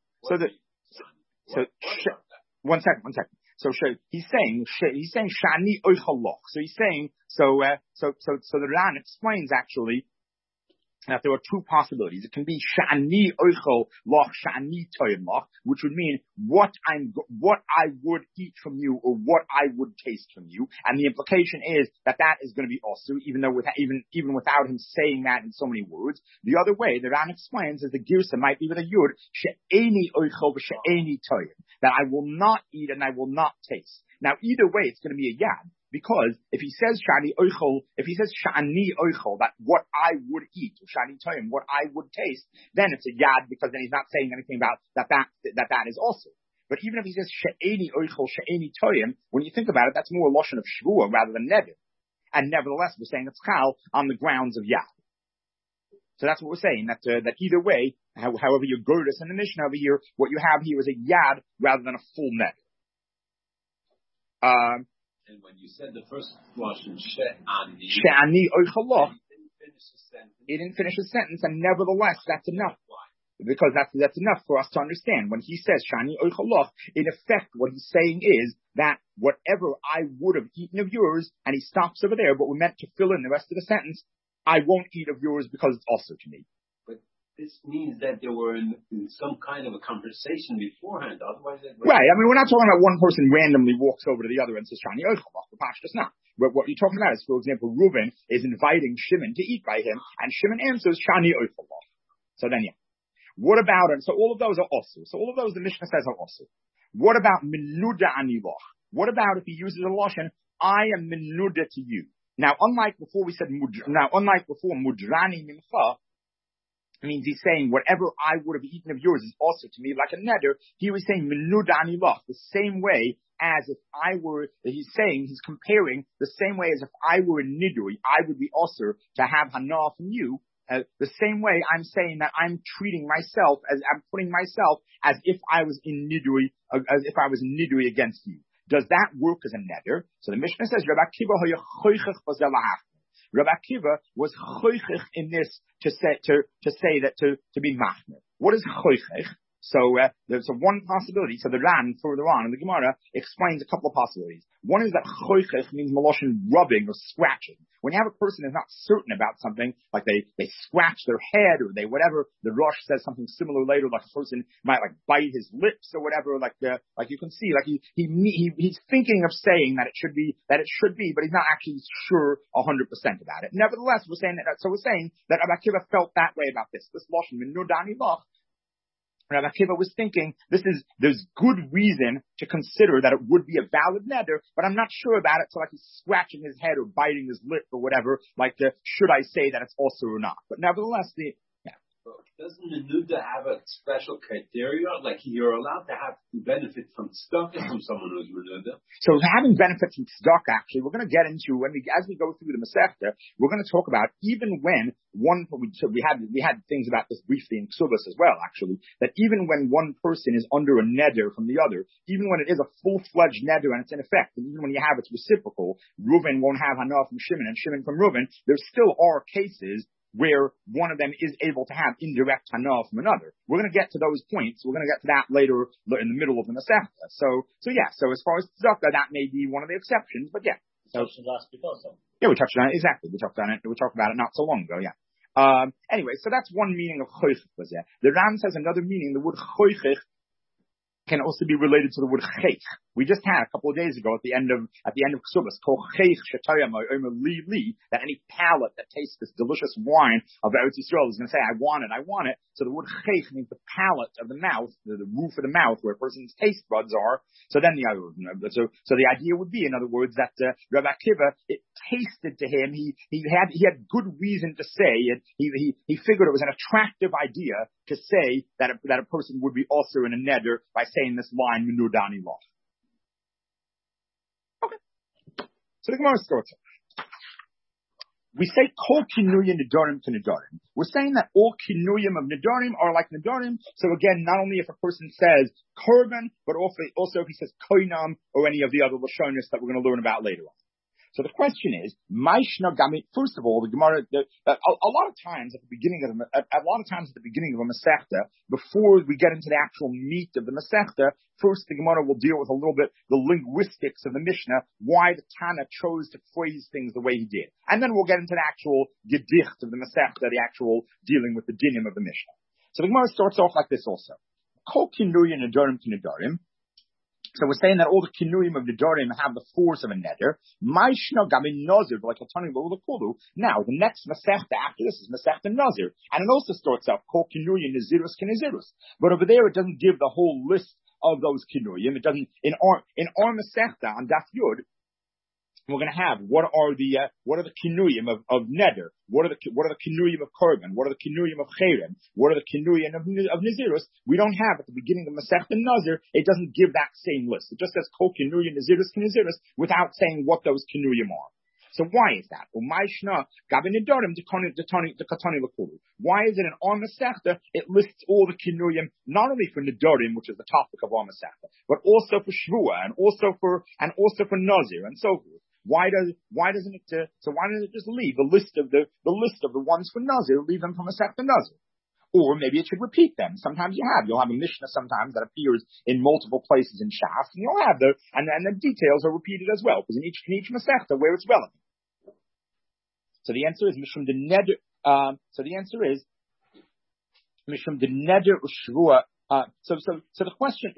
S1: One second. So he's saying shani oichalach. So he's saying so the Ran explains actually that there are two possibilities. It can be shani oichal lach, shani toyim lach, which would mean what I would eat from you or what I would taste from you, and the implication is that is going to be also, even without him saying that in so many words. The other way the Ran explains is the girsa might be with a yud she'eni oichal v'she'eni toyim, that I will not eat and I will not taste. Now either way it's going to be a yad. Because if he says shani oichol, that what I would eat, or shani toyim, what I would taste, then it's a yad, because then he's not saying anything about that is also. But even if he says she'eni oichol, she'eni toyim, when you think about it, that's more a loshon of shvua rather than neder. And nevertheless, we're saying it's chal on the grounds of yad. So that's what we're saying, that either way, however you go to this in the Mishnah over here, what you have here is a yad rather than a full neder.
S3: And when you said the first lashon
S1: she'ani oichalach, he didn't finish his sentence, and nevertheless, that's enough.
S3: Why?
S1: Because that's enough for us to understand. When he says she'ani oichalach, in effect, what he's saying is that whatever I would have eaten of yours, and he stops over there, but we're meant to fill in the rest of the sentence, I won't eat of yours because it's also to me.
S3: This means that there were in some kind of a conversation beforehand. Otherwise,
S1: right. I mean, we're not talking about one person randomly walks over to the other and says, Shani Oichalach, the Pashtus not. What you're talking about is, for example, Reuben is inviting Shimon to eat by him, and Shimon answers, Shani Oichalach. So then, yeah. What about it? So all of those are also. So all of those the Mishnah says are also. What about Menuda Anilach? What about if he uses a lashon, I am Menuda to you? Now, unlike before Mudrani Mimcha, means he's saying whatever I would have eaten of yours is also to me like a neder. He was saying menudani lach, the same way as if I were. He's comparing the same way as if I were a nidui, I would be also to have hana from you. The same way I'm saying that I'm treating myself as I'm putting myself as if I was in nidui, against you. Does that work as a neder? So the Mishnah says, Rabbi Akiva hoychoich b'zelahach. Rabbi Akiva was choichich in this to say that to be machmer. What is choichich? So there's one possibility. So the Ran further on in the Gemara explains a couple of possibilities. One is that choichich means maloshin rubbing or scratching. When you have a person who's not certain about something, like they scratch their head or they whatever, the Rosh says something similar later, like a person might like bite his lips or whatever, like you can see, like he's thinking of saying that it should be, but he's not actually sure 100% about it. Nevertheless, we're saying that Rabbi Akiva felt that way about this lashon menudani lach. Rabbi Akiva was thinking, there's good reason to consider that it would be a valid neder, but I'm not sure about it, so like he's scratching his head or biting his lip or whatever, should I say that it's also or not? But nevertheless,
S3: Doesn't the Nuda have a special criteria? Like you're allowed to have benefit from tzedakah from someone who's Menuda.
S1: So having benefit from tzedakah, actually, we're going to get into as we go through the Masechta, we're going to talk about even when we had things about this briefly in Ksubas as well, actually, that even when one person is under a neder from the other, even when it is a full-fledged neder and it's in effect, and even when you have it's reciprocal, Reuven won't have Hana from Shimon and Shimon from Reuven, there still are cases where one of them is able to have indirect hana from another. We're going to get to those points. We're going to get to that later in the middle of the Masechta. So as far as tzedakah, that may be one of the exceptions, but yeah.
S2: So, last week also.
S1: Yeah, we touched on it, exactly. We talked about it not so long ago, yeah. Anyway, so that's one meaning of choichich was there. The Ram says another meaning, the word choichich can also be related to the word cheich. We just had a couple of days ago at the end of Ksubas, that any palate that tastes this delicious wine of Eretz Yisrael is going to say, I want it. So the word cheich means the palate of the mouth, the roof of the mouth where a person's taste buds are. So then the idea would be, in other words, that Rabbi Akiva, it tasted to him, he had good reason to say it. He figured it was an attractive idea to say that a person would be also in a neder by saying this line, Menudani Loch. So the Gemara starts. We say kol kinuyim nedarim to nedarim. We're saying that all kinuyim of nedarim are like nedarim. So again, not only if a person says korban, but also if he says koinam or any of the other lashonis that we're going to learn about later on. So the question is, first of all, the Gemara, a lot of times at the beginning of a Masechta, before we get into the actual meat of the Masechta, first the Gemara will deal with a little bit the linguistics of the Mishnah, why the Tana chose to phrase things the way he did. And then we'll get into the actual gedicht of the Masechta, the actual dealing with the dinim of the Mishnah. So the Gemara starts off like this also. Kol kinuyim nedarim to nedarim. So we're saying that all the kinuyim of nedarim have the force of a neder. Ma'ishna gamin nazir, like now the next Masechta after this is Masechta Nazir, and it also starts out kol kinuyim nezirus kinezirus. But over there it doesn't give the whole list of those kinuyim. It doesn't in our Masechta on Daf Yud. We're going to have what are the kinuyim of neder, what are the kinuyim of korban, what are the kinuyim of cherem, what are the kinuyim of nazirus. We don't have at the beginning of Masechta Nazir. It doesn't give that same list. It just says kol kinuyim nazirus kinazirus without saying what those kinuyim are. So why is that? Why is it in our Masechta it lists all the kinuyim not only for nedarim, which is the topic of our Masechta, but also for shvua and also for nazir and so forth? Why doesn't it just leave the list of the ones for Nazir, leave them from Masechta Nazir? Or maybe it should repeat them. Sometimes you'll have a Mishnah sometimes that appears in multiple places in Shas, and you'll have and the details are repeated as well, because in each Masechta where it's relevant. So the answer is Mishum the Neder. So the answer is Mishum the Neder Ushvua. So the question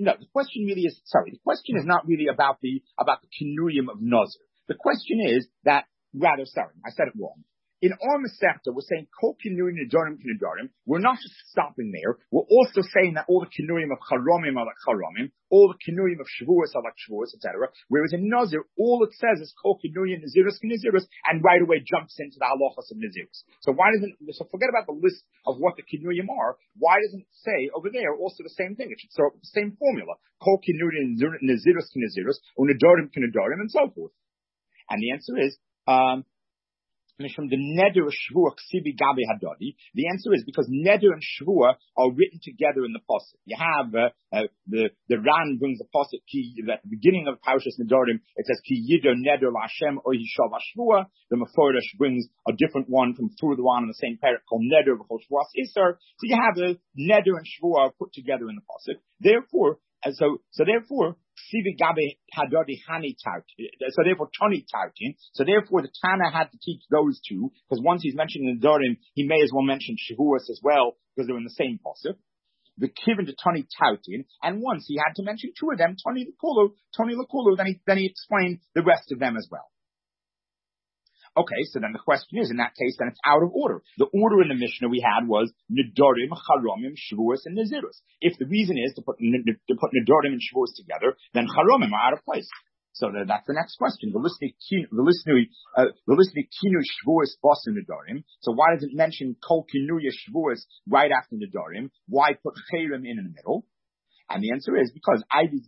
S1: is not really about the kinuyim of Nazir. The question is I said it wrong. In our Masechta, we're saying kol kinuyim nedarim to nedarim. We're not just stopping there. We're also saying that all the kinuyim of charomim are like charomim, all the kinuyim of shavuos are like shavuos, etc. Whereas in Nazir, all it says is kol kinuyim nazirus kinazirus, and right away jumps into the halachas of nazirus. So forget about the list of what the kinuyim are. Why doesn't it say over there also the same thing? It should start with the same formula: kol kinuyim nazirus kinazirus, or nedarim kinadarim, and so forth. And the answer is, from the neder shvua ksibi gabi hadadi. The answer is because neder and shvua are written together in the pasuk. You have the Ran brings a pasuk at the beginning of Parashas Nedarim. It says ki yido neder laHashem or yishav shvua. The Meforish brings a different one from through the one in the same parak called neder v'chol shvuas iser. So you have the neder and shvua put together in the pasuk. Therefore, Ksivi Gabi Hadadi Hani Tautin. So therefore, Toni Tautin. So therefore, the Tana had to teach those two, because once he's mentioning the Dorim, he may as well mention Shavuos as well, because they're in the same pasuk. The Kivin to Toni Tautin, and once he had to mention two of them, Toni Lakulu, then he explained the rest of them as well. Okay, so then the question is, in that case, then it's out of order. The order in the Mishnah we had was Nedarim, Charomim, Shavuos, and Nazirus. If the reason is to put Nedarim and Shavuos together, then Charomim are out of place. So that's the next question. The listening kinu shvuos basu nedarim. So why does it mention kol kinuya shvuos right after nedarim? Why put chayrim in the middle? And the answer is because I did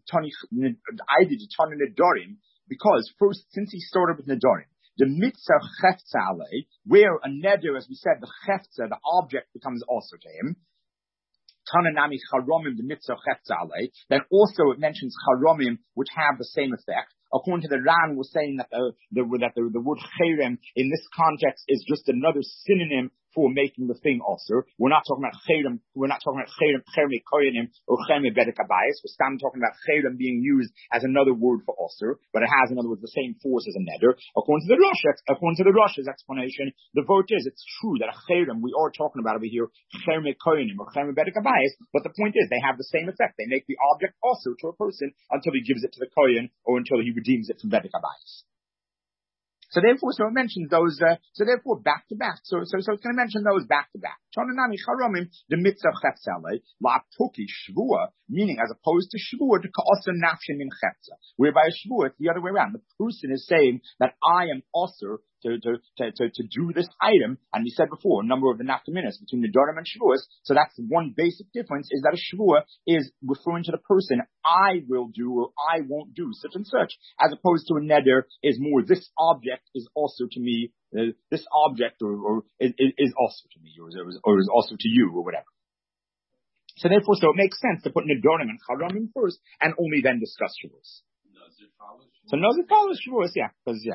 S1: tani nedarim. Because first, since he started with nedarim, the mitzvah cheftza alei, where a neder, as we said, the cheftza, the object becomes also to him. Tananami charomim, the mitzvah cheftza alei. Then also it mentions charomim, which have the same effect. According to the Ran, we're saying that the word cherem in this context is just another synonym for making the thing also. We're not talking about cherem. We're not talking about cherem koyanim or cherem bedek abayis. We're still talking about cherem being used as another word for also, but it has, in other words, the same force as a neder. According to the Rosh's explanation, the vote is it's true that a cherem we are talking about over here cherem koyanim or cherem bedek abayis, but the point is they have the same effect. They make the object also to a person until he gives it to the koyan or until he redeems it from bedek abayis. So therefore, it mentions those. So therefore, back to back. So it's going to mention those back to back. Tonanami charomim the mitzvah chetzale la puki shvua, meaning as opposed to shvua to also nafshin in chetza, whereby a shvua it's the other way around. The person is saying that I am also to do this item, and we said before a number of the nafkaminas between the Nedarim and shvuas. So that's one basic difference: is that a shvua is referring to the person I will do or I won't do such and such, as opposed to a neder is more this object is also to me, this object or is also to me, or is also to you, or whatever. So therefore, so it makes sense to put Nedarim and Charamim first, and only then discuss shvuas. So Nazir follows shvuas, yeah, because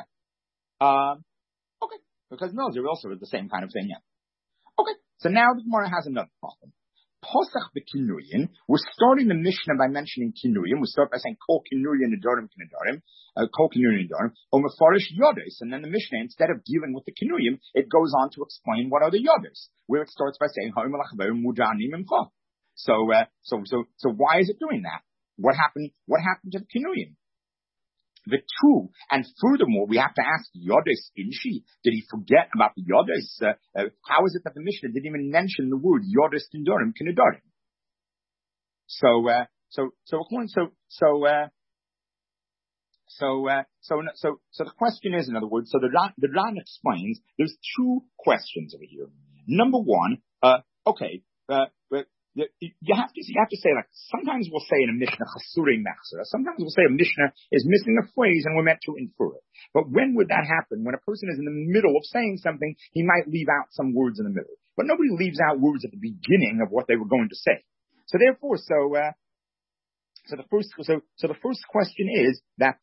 S1: okay, because Nazir also is the same kind of thing, yeah. Okay, so now the Gemara has another problem. Posach b'kinuyin. We're starting the Mishnah by mentioning kinuyin. We start by saying kol kinuyin nedarim kinedarim, kol kinuyin nedarim, or mefarish yodes. And then the Mishnah, instead of dealing with the kinuyin, it goes on to explain what are the yodes, where it starts by saying ha'im alachver mudanim imcha. So why is it doing that? What happened to the kinuyin? The two, and furthermore, we have to ask Yodes Inshi. Did he forget about the Yodes? How is it that the Mishnah didn't even mention the word Yodes Tindorim Kinedarim? So the question is, in other words, so the Ran explains there's two questions over here. Number one, you have to say, like, sometimes we'll say in a Mishnah chasuri mechsera. Sometimes we'll say a Mishnah is missing a phrase and we're meant to infer it. But when would that happen? When a person is in the middle of saying something, he might leave out some words in the middle. But nobody leaves out words at the beginning of what they were going to say. So therefore, the first question is that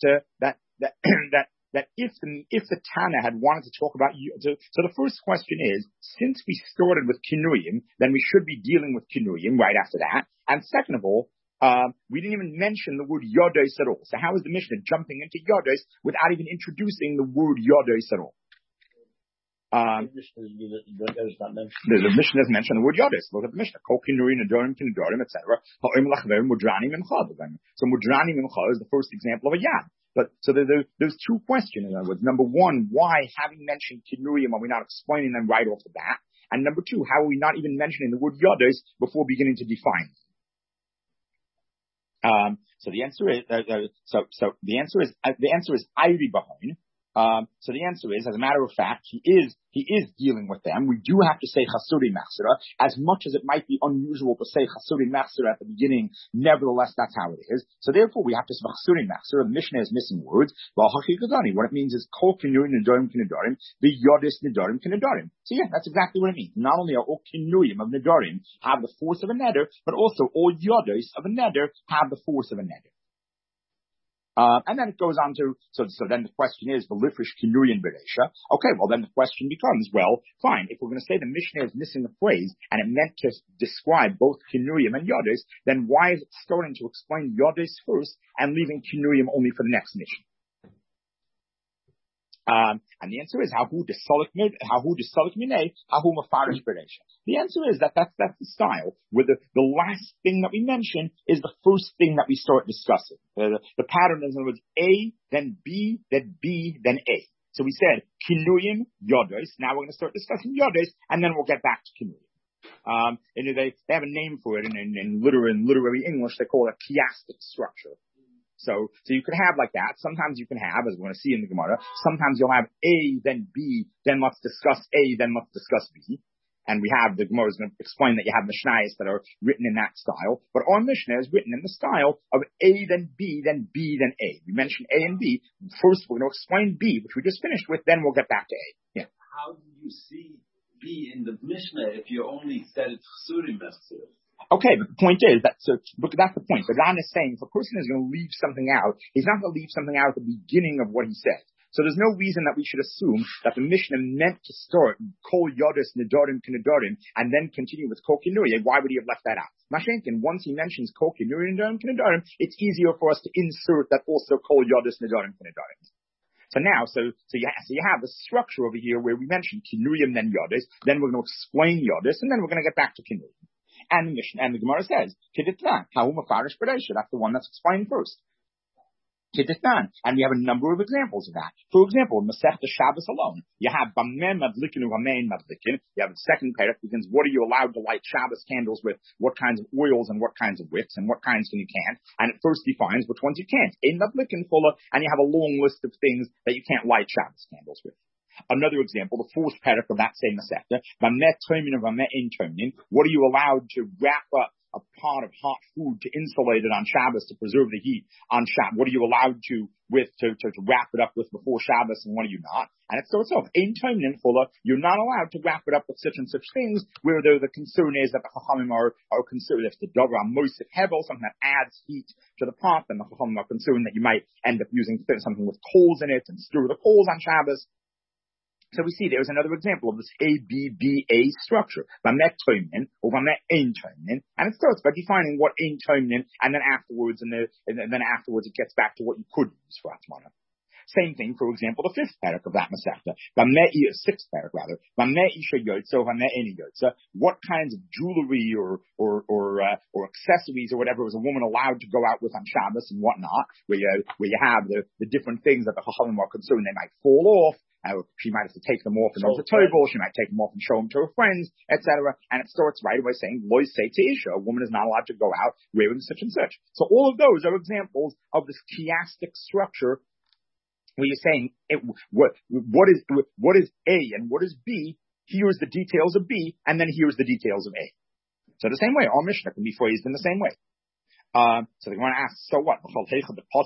S1: if the Tana had wanted to talk about you, so the first question is, since we started with kinuyim, then we should be dealing with kinuyim right after that. And second of all, we didn't even mention the word yodos at all. So how is the Mishnah jumping into yodos without even introducing the word yodos at all? The Mishnah doesn't mention the word yodos. Look at the Mishnah. Kol kinuyim, nedarim, kinedarim, etc. Ha'im lachver, mudranim, imcha. So mudranim, imcha is the first example of a yad. But so there's two questions. In other words, number one, why, having mentioned kinuyim, are we not explaining them right off the bat? And number two, how are we not even mentioning the word yodos before beginning to define? So the answer is the answer is Iri Bahoin. So the answer is, as a matter of fact, he is dealing with them. We do have to say chasuri machzera, as much as it might be unusual to say chasuri machzera at the beginning. Nevertheless, that's how it is. So therefore, we have to say chasuri machzera. The Mishnah is missing words. What it means is kol kinuyim nedarim kinedarim, the yodis nedarim kinedarim. So yeah, that's exactly what it means. Not only are all kinuyim of nedarim have the force of a neder, but also all yodis of a neder have the force of a neder. And then it goes on to, so then the question is, Velifrish Kinuyin Beresha. Okay, well then the question becomes, well, fine, if we're going to say the Mishnah is missing a phrase, and it meant to describe both Kinuyim and Yodes, then why is it starting to explain Yodes first, and leaving Kinuyim only for the next Mishnah? And the answer is hahu desalik minei, hahu mafarish beresha. The answer is that's the style where the last thing that we mention is the first thing that we start discussing. The pattern is, in other words, A, then B, then B, then A. So we said kinuyim yodos. Now we're going to start discussing yodos, and then we'll get back to kinuyim. And they have a name for it in literary English. They call it a chiastic structure. So you could have like that. Sometimes you can have, as we're going to see in the Gemara, sometimes you'll have A, then B, then let's discuss A, then let's discuss B. And we have, the Gemara is going to explain that you have Mishnayos that are written in that style. But our Mishnah is written in the style of A, then B, then B, then A. We mentioned A and B. First, we're going to explain B, which we just finished with, then we'll get back to A. Yeah.
S3: How do you see B in the Mishnah if you only said it Chsurim Mechzir?
S1: Okay, but the point is that, so, look, that's the point. The Ran is saying if a person is going to leave something out, he's not going to leave something out at the beginning of what he said. So there's no reason that we should assume that the Mishnah meant to start Kol Yodis Nedarim K'Nedarim and then continue with Kol Kinuria. Why would he have left that out? Mashenkin, once he mentions Kol Kinuria Nedarim K'Nedarim, it's easier for us to insert that also Kol Yodis Nedarim K'Nedarim. So now, so you have the structure over here where we mentioned Kinurium then Yodis, then we're going to explain Yodis, and then we're going to get back to Kinurium. And the Mishnah, and the Gemara says, Kiditnan, Ha'um Afarish B'Reisha, that's the one that's explained first. Kiditnan, and we have a number of examples of that. For example, in Masechta Shabbos alone, you have Bameh Madlikin U'Hamein Madlikin, you have the second parak begins, what are you allowed to light Shabbos candles with, what kinds of oils and what kinds of wicks, and what kinds can you can't, and it first defines which ones you can't. In Madlikin Fulla, and you have a long list of things that you can't light Shabbos candles with. Another example, the fourth parak of that same Masechta, what are you allowed to wrap up a pot of hot food to insulate it on Shabbos to preserve the heat on Shabbos? What are you allowed to wrap it up with before Shabbos, and what are you not? And it's so in Toimnin Fulla, you're not allowed to wrap it up with such and such things where the concern is that the Chachamim are concerned if the Dover on Mosif Hevel, something that adds heat to the pot, then the Chachamim are concerned that you might end up using something with coals in it and stir the coals on Shabbos. So we see there's another example of this ABBA structure, Bamet Toimnin or Bamet Ein Toimnin, and it starts by defining what Ein Toimnin, and then afterwards, it gets back to what you could use for Atmana. Same thing, for example, the fifth parak of that Masechta, sixth parak rather, Bamet Isha Yotza, Bamet Eni Yotza, what kinds of jewelry or accessories or whatever was a woman allowed to go out with on Shabbos and whatnot, where you have the different things that the Chachamim are concerned they might fall off. She might have to take them off and over the table. She might take them off and show them to her friends, etc. And it starts right away saying, "Loy say to Isha, a woman is not allowed to go out wearing such and such." So all of those are examples of this chiastic structure where you're saying what is A and what is B. Here's the details of B, and then here's the details of A. So the same way, our Mishnah can be phrased in the same way. So they want to ask, so what? So what?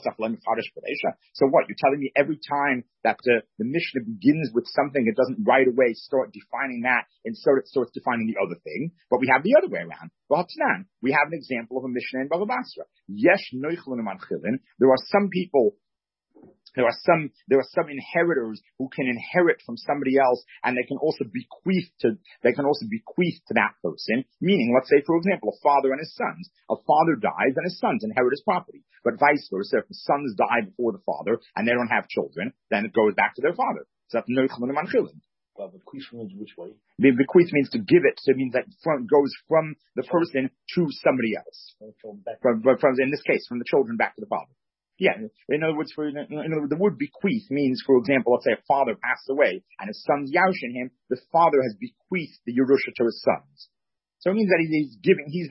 S1: You're telling me every time that the Mishnah begins with something, it doesn't right away start defining that, and so it starts defining the other thing. But we have the other way around. We have an example of a Mishnah in Bava Basra. There are some people. There are some inheritors who can inherit from somebody else, and they can also bequeath to that person. Meaning, let's say, for example, a father and his sons. A father dies and his sons inherit his property. But vice versa, if the sons die before the father and they don't have children, then it goes back to their father. So that's Neuchel and Manchilin.
S2: But bequeath means which way?
S1: The bequeath means to give it, so it means that goes from the person to somebody else. From, in this case, from the children back to the father. Yeah, in other words, the word bequeath means, for example, let's say a father passed away and his sons yashin him, the father has bequeathed the Yerusha to his sons. So it means that he's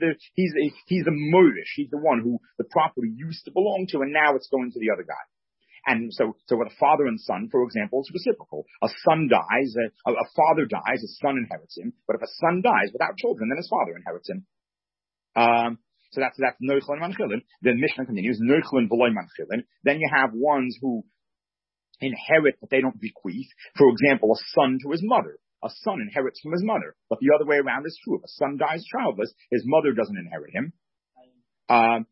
S1: the morish, he's the one who the property used to belong to, and now it's going to the other guy. And so with a father and son, for example, it's reciprocal. A son dies, a father dies, his son inherits him, but if a son dies without children, then his father inherits him. So that's Neuchel and Manchilin. Then Mishnah continues, Neuchel and V'loy Manchilin. Then you have ones who inherit but they don't bequeath. For example, a son to his mother. A son inherits from his mother. But the other way around is true. If a son dies childless, his mother doesn't inherit him. And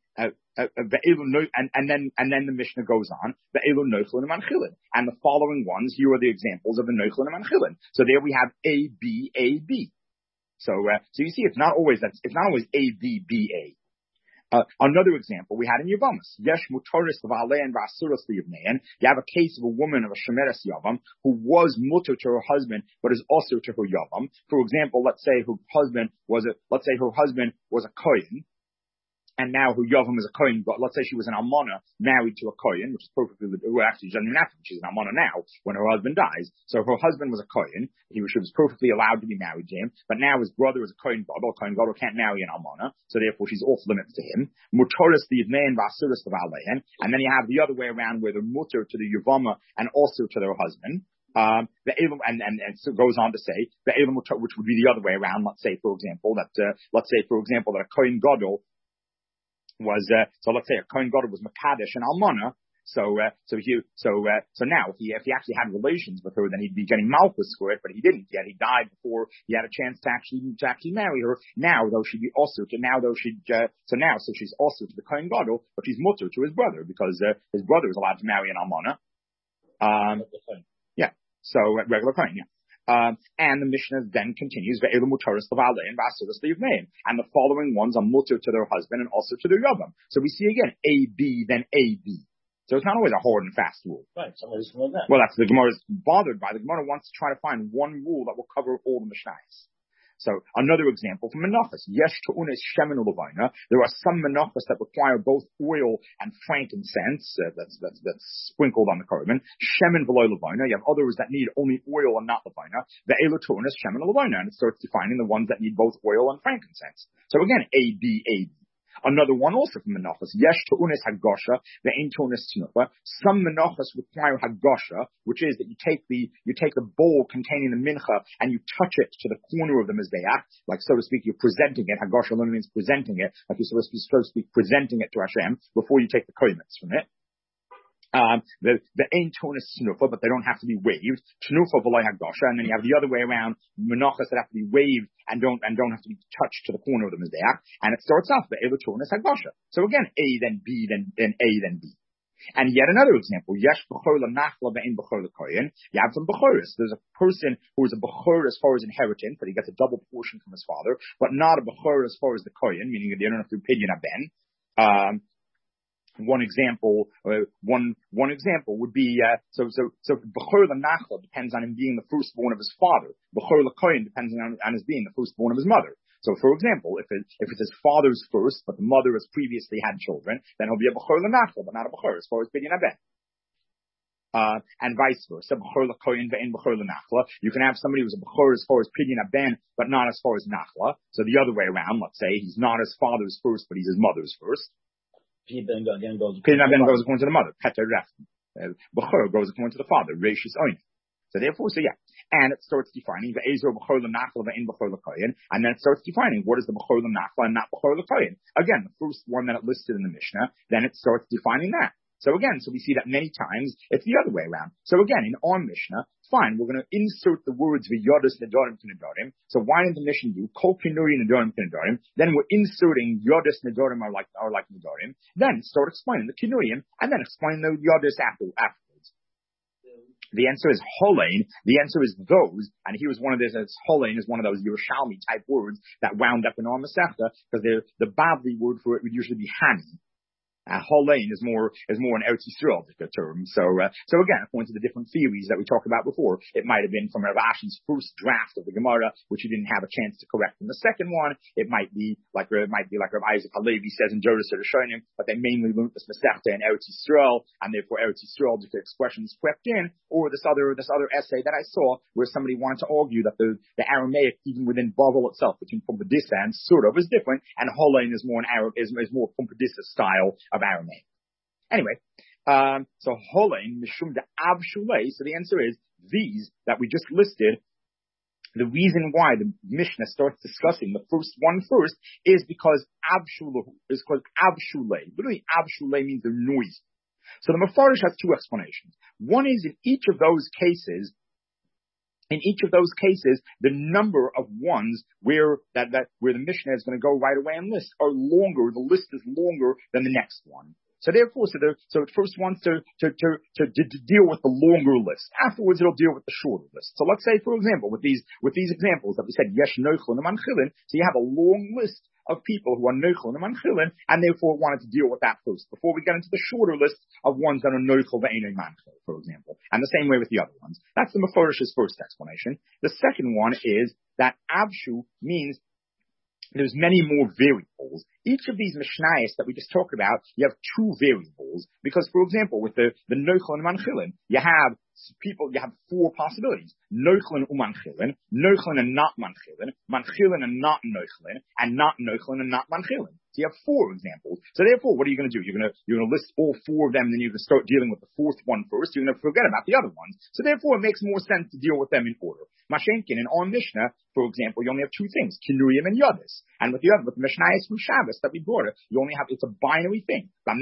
S1: then the Mishnah goes on, Ve'elu Neuchel and Manchilin. And the following ones, here are the examples of the Neuchel and Manchilin. So there we have A, B, A, B. So you see, it's not always A, B, B, A. Another example we had in Yavamas. Yesh mutoris v'alein v'asuras liyivnein. You have a case of a woman of a shemeres yavam who was mutter to her husband, but is also to her yavam. For example, let's say her husband was a kohen, and now her Yavam is a Kohen, but let's say she was an Almana married to a Kohen, which is perfectly, well, actually, she doesn't even have to, she's an Almana now when her husband dies. So her husband was a Kohen, she was perfectly allowed to be married to him, but now his brother is a Kohen Gadol. Kohen Gadol can't marry an Almana, so therefore she's off limits to him. Mutoris the Yivnein Vasuris the Valehen, and then you have the other way around where they're mutter to the Yavama and also to their husband. The Elam, and so goes on to say the Elam, which would be the other way around. Let's say, for example, that a Kohen Gadol was, so let's say a Kohen Gadol was Makadesh and Almana. So now if he actually had relations with her, then he'd be getting Malchus for it, but he didn't yet. He died before he had a chance to actually marry her. Now, though, she'd be also to, so she's also to the Kohen Gadol, but she's mutter to his brother, because, his brother is allowed to marry an Almana. So regular Kohen, and the Mishnah then continues, and the following ones are mutter to their husband and also to their Yavam. So we see again A, B, then A, B. So it's not always a hard and fast rule.
S2: Right, somebody's like that.
S1: Well, that's the Gemara's bothered by. The Gemara wants to try to find one rule that will cover all the Mishnahs. So another example from Menachos. Yesh tu'unis shemen u'levina. There are some Menachos that require both oil and frankincense. That's sprinkled on the korban. Shemen v'lo levina. You have others that need only oil and not levina. Ve'elu tu'unis shemen u'levina. And it starts defining the ones that need both oil and frankincense. So again, A, B, A, B. Another one also from Menachos. Yesh tu'unis hagosha, ve'ein tu'unis tnufa. Some Menachos require hagosha, which is that you take the bowl containing the mincha and you touch it to the corner of the mizbeach, like so to speak, you're presenting it. Hagosha literally means presenting it, like you're supposed to speak presenting it to Hashem before you take the koymetz from it. The ain tunis tnufa, but they don't have to be waved. Tnufa v'loy hagosha, and then you have the other way around, menachos that have to be waved and don't have to be touched to the corner of the mizbeach. And it starts off the elu tunis hagosha. So again, A then B then A then B. And yet another example, yesh b'chor l'nachla ve'in b'chor l'koyin. You have some b'choris. There's a person who is a b'chor as far as inheritance, but he gets a double portion from his father, but not a b'chor as far as the koyin, meaning that you don't have to pidyon aben. One example would be so b'chor l'nachla depends on him being the firstborn of his father. B'chor l'koyin depends on his being the firstborn of his mother. So, for example, if it's his father's first, but the mother has previously had children, then he'll be a b'chor l'nachla, but not a b'chor as far as pidyon aben. And vice versa, b'chor l'koyin ve'en b'chor l'nachla. You can have somebody who's a b'chor as far as pidyon aben, but not as far as nachla. So the other way around, let's say he's not his father's first, but he's his mother's first. Pidyon aben goes according to the mother. Peter ref. B'chor goes according to the father. Reishis oin. So therefore, and it starts defining the Ezer b'chor l'nachla ve'in b'chor l'koyin, and then it starts defining what is the b'chor l'nachla and not b'chor l'koyin. Again, the first one that it listed in the Mishnah, then it starts defining that. So we see that many times it's the other way around. So again, in our Mishnah, fine, we're going to insert the words v'yodis nedarim k'nedarim. So why didn't the Mishnah do kol kinuri nedarim k'nedarim? Then we're inserting yodis nedarim are like nedarim. Then start explaining the kinurim, and then explain the yodis afterwards. The answer is holein. The answer is those, and he was one of those. Holein is one of those Yerushalmi type words that wound up in our Masechta, because the Bavli word for it would usually be hani. Holein is more an Eretz Yisrael term. So again, according to the different theories that we talked about before, it might have been from Rav Ashi's first draft of the Gemara, which he didn't have a chance to correct in the second one. It might be like Rav Isaac Halevi says in Jodas Rishonim, but they mainly learned this Masechta in Eretz Yisrael, and therefore Eretz Yisrael the expressions crept in, or this other essay that I saw where somebody wanted to argue that the Aramaic even within Bavel itself, between Pumbedisa and sort of, is different, and Holein is more more Pumbedisa style of Aramaic. Anyway, so Holein Mishum de Av Shulei. So the answer is these that we just listed. The reason why the Mishnah starts discussing the first one first is because Av Shulei. Literally, Av Shulei means they're noisy. So the Mefarish has two explanations. One is in each of those cases, the number of ones where the Mishnah is going to go right away and list are longer. The list is longer than the next one. So therefore, so it first wants to deal with the longer list. Afterwards, it'll deal with the shorter list. So let's say, for example, with these examples that we said, yesh noichel and manchilin. So you have a long list of people who are noichel and manchilin, and therefore wanted to deal with that first before we get into the shorter list of ones that are noichel ve'enoi manchil, for example. And the same way with the other ones. That's the Mefarish's first explanation. The second one is that avshu means there's many more variables. Each of these mishnayos that we just talked about, you have two variables. Because, for example, with the Noichel and Manchilin, you have four possibilities. Noichel and Manchilin, Noichel and not Manchilin, Manchilin and not Noichel, and not Noichel and not Manchilin. So you have four examples. So therefore, what are you going to do? You're going to list all four of them, and then you're going to start dealing with the fourth one first. You're going to forget about the other ones. So therefore, it makes more sense to deal with them in order. Mashenkin, in our Mishnah, for example, you only have two things, Kinuyim and Yodis. And with the Mishnayos from Shabbos that we brought it, you only have, it's a binary thing. And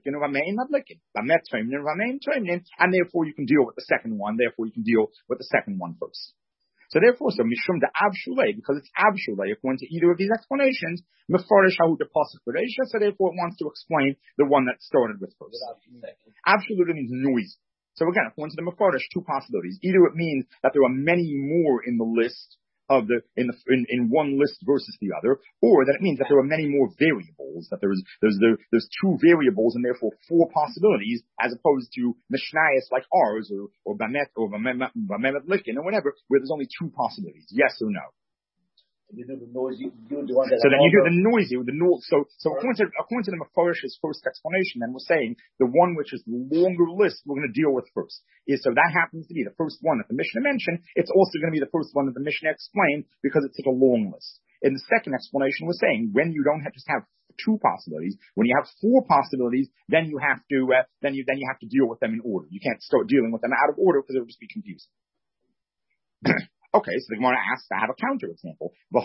S1: therefore you can deal with the second one, therefore you can deal with the second one first. So therefore, Mishum de Avshulei, because it's Avshulei, according to either of these explanations, Mefarish Hahu de Pasuk Bereisha, so therefore it wants to explain the one that started with first. Absolutely means noise. So again, according to the Mefarish, two possibilities. Either it means that there are many more in the list of in one list versus the other, or that it means that there are many more variables, that there's two variables and therefore four possibilities, as opposed to Mishnayos like ours or Bamet or Bamet Likin or whatever, where there's only two possibilities, yes or no.
S2: You do the noisy, you do the one that.
S1: So then you do the noisy with the noise. So according to the Mefarish's first explanation, then we're saying the one which is the longer list we're going to deal with first. So that happens to be the first one that the Mishnah mentioned. It's also going to be the first one that the Mishnah explained because it's such a long list. In the second explanation, we're saying when you don't just have two possibilities, when you have four possibilities, then you have to then you have to deal with them in order. You can't start dealing with them out of order because it would just be confusing. Okay, so the Gemara asks to have a counter example. Yet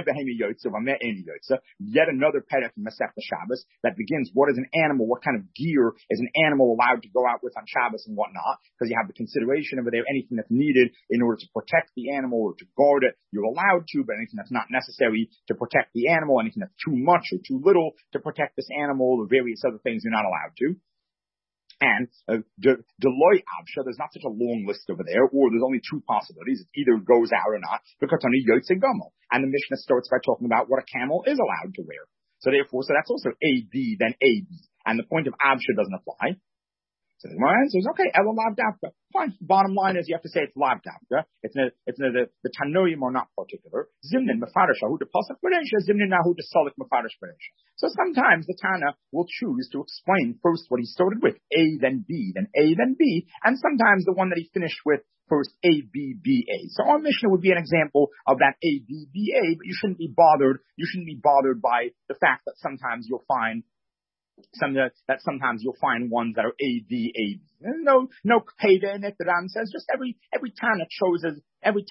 S1: another perek in Masechta Shabbos that begins what is an animal, what kind of gear is an animal allowed to go out with on Shabbos and whatnot, because you have the consideration over there, anything that's needed in order to protect the animal or to guard it, you're allowed to, but anything that's not necessary to protect the animal, anything that's too much or too little to protect this animal or various other things you're not allowed to. And Deloy Absha, there's not such a long list over there, or there's only two possibilities. It either goes out or not, because only Yotze Gomel. And the Mishnah starts by talking about what a camel is allowed to wear. So therefore, that's also A, B, then A, B. And the point of Absha doesn't apply. So the Gemara answers, okay, Ela Lav Dafka. Fine. Bottom line is you have to say it's Lav Dafka. The Tanoim are not particular. Zimnin Mefarish Ahu de Pasuk Bereisha, Zimnin Ahu de Solik Mefarish Bereisha. So sometimes the Tana will choose to explain first what he started with, A, then B, then A, then B, and sometimes the one that he finished with first A, B, B, A. So our Mishnah would be an example of that A, B, B, A, but you shouldn't be bothered by the fact that sometimes you'll find sometimes you'll find ones that are A, B, A, B. There's no Peda in it. The Ram says just every Tana chose his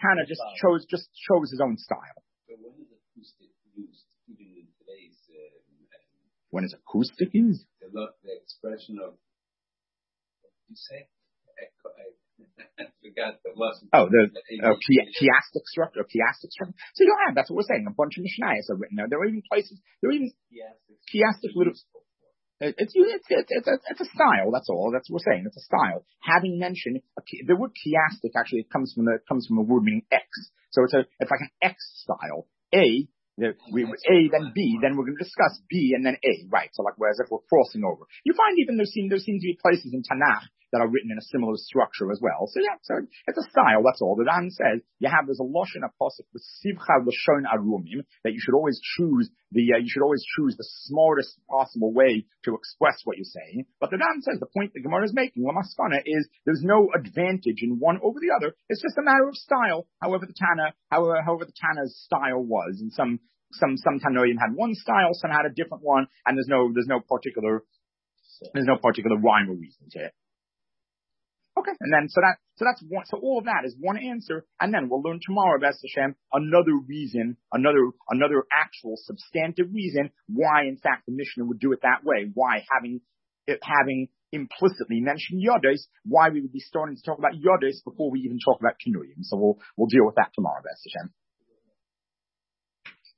S1: own style.
S3: But when is acoustic used? Even in today's
S1: when is acoustic used?
S3: The expression of what did you say? I forgot the lesson.
S1: Chiastic structure. So you'll have, that's what we're saying. A bunch of Mishnayos are written there. There are even chiastic little. It's a style. That's all. That's what we're saying. It's a style. Having mentioned the word chiastic, actually it comes from a word meaning X. So it's like an X style. A, then B, then we're going to discuss B and then A, right? So like as if we're crossing over. You find even there seem to be places in Tanakh that are written in a similar structure as well. So it's a style, that's all. The Ran says there's a Lashon Pasuk with Sivcha Lashon Arumim that you should always choose the smartest possible way to express what you're saying. But the Ran says the point the Gemara is making, Lamaskana, is there's no advantage in one over the other. It's just a matter of style. However the Tana's style was, and some Tanoim had one style, some had a different one, and there's no particular rhyme or reason to it. Okay, and then so that's one. So all of that is one answer, and then we'll learn tomorrow, B'ez Hashem, another reason, another actual substantive reason why, in fact, the Mishnah would do it that way. Why having implicitly mentioned Yodos, why we would be starting to talk about Yodos before we even talk about Kinuyim. So we'll deal with that tomorrow, B'ez Hashem.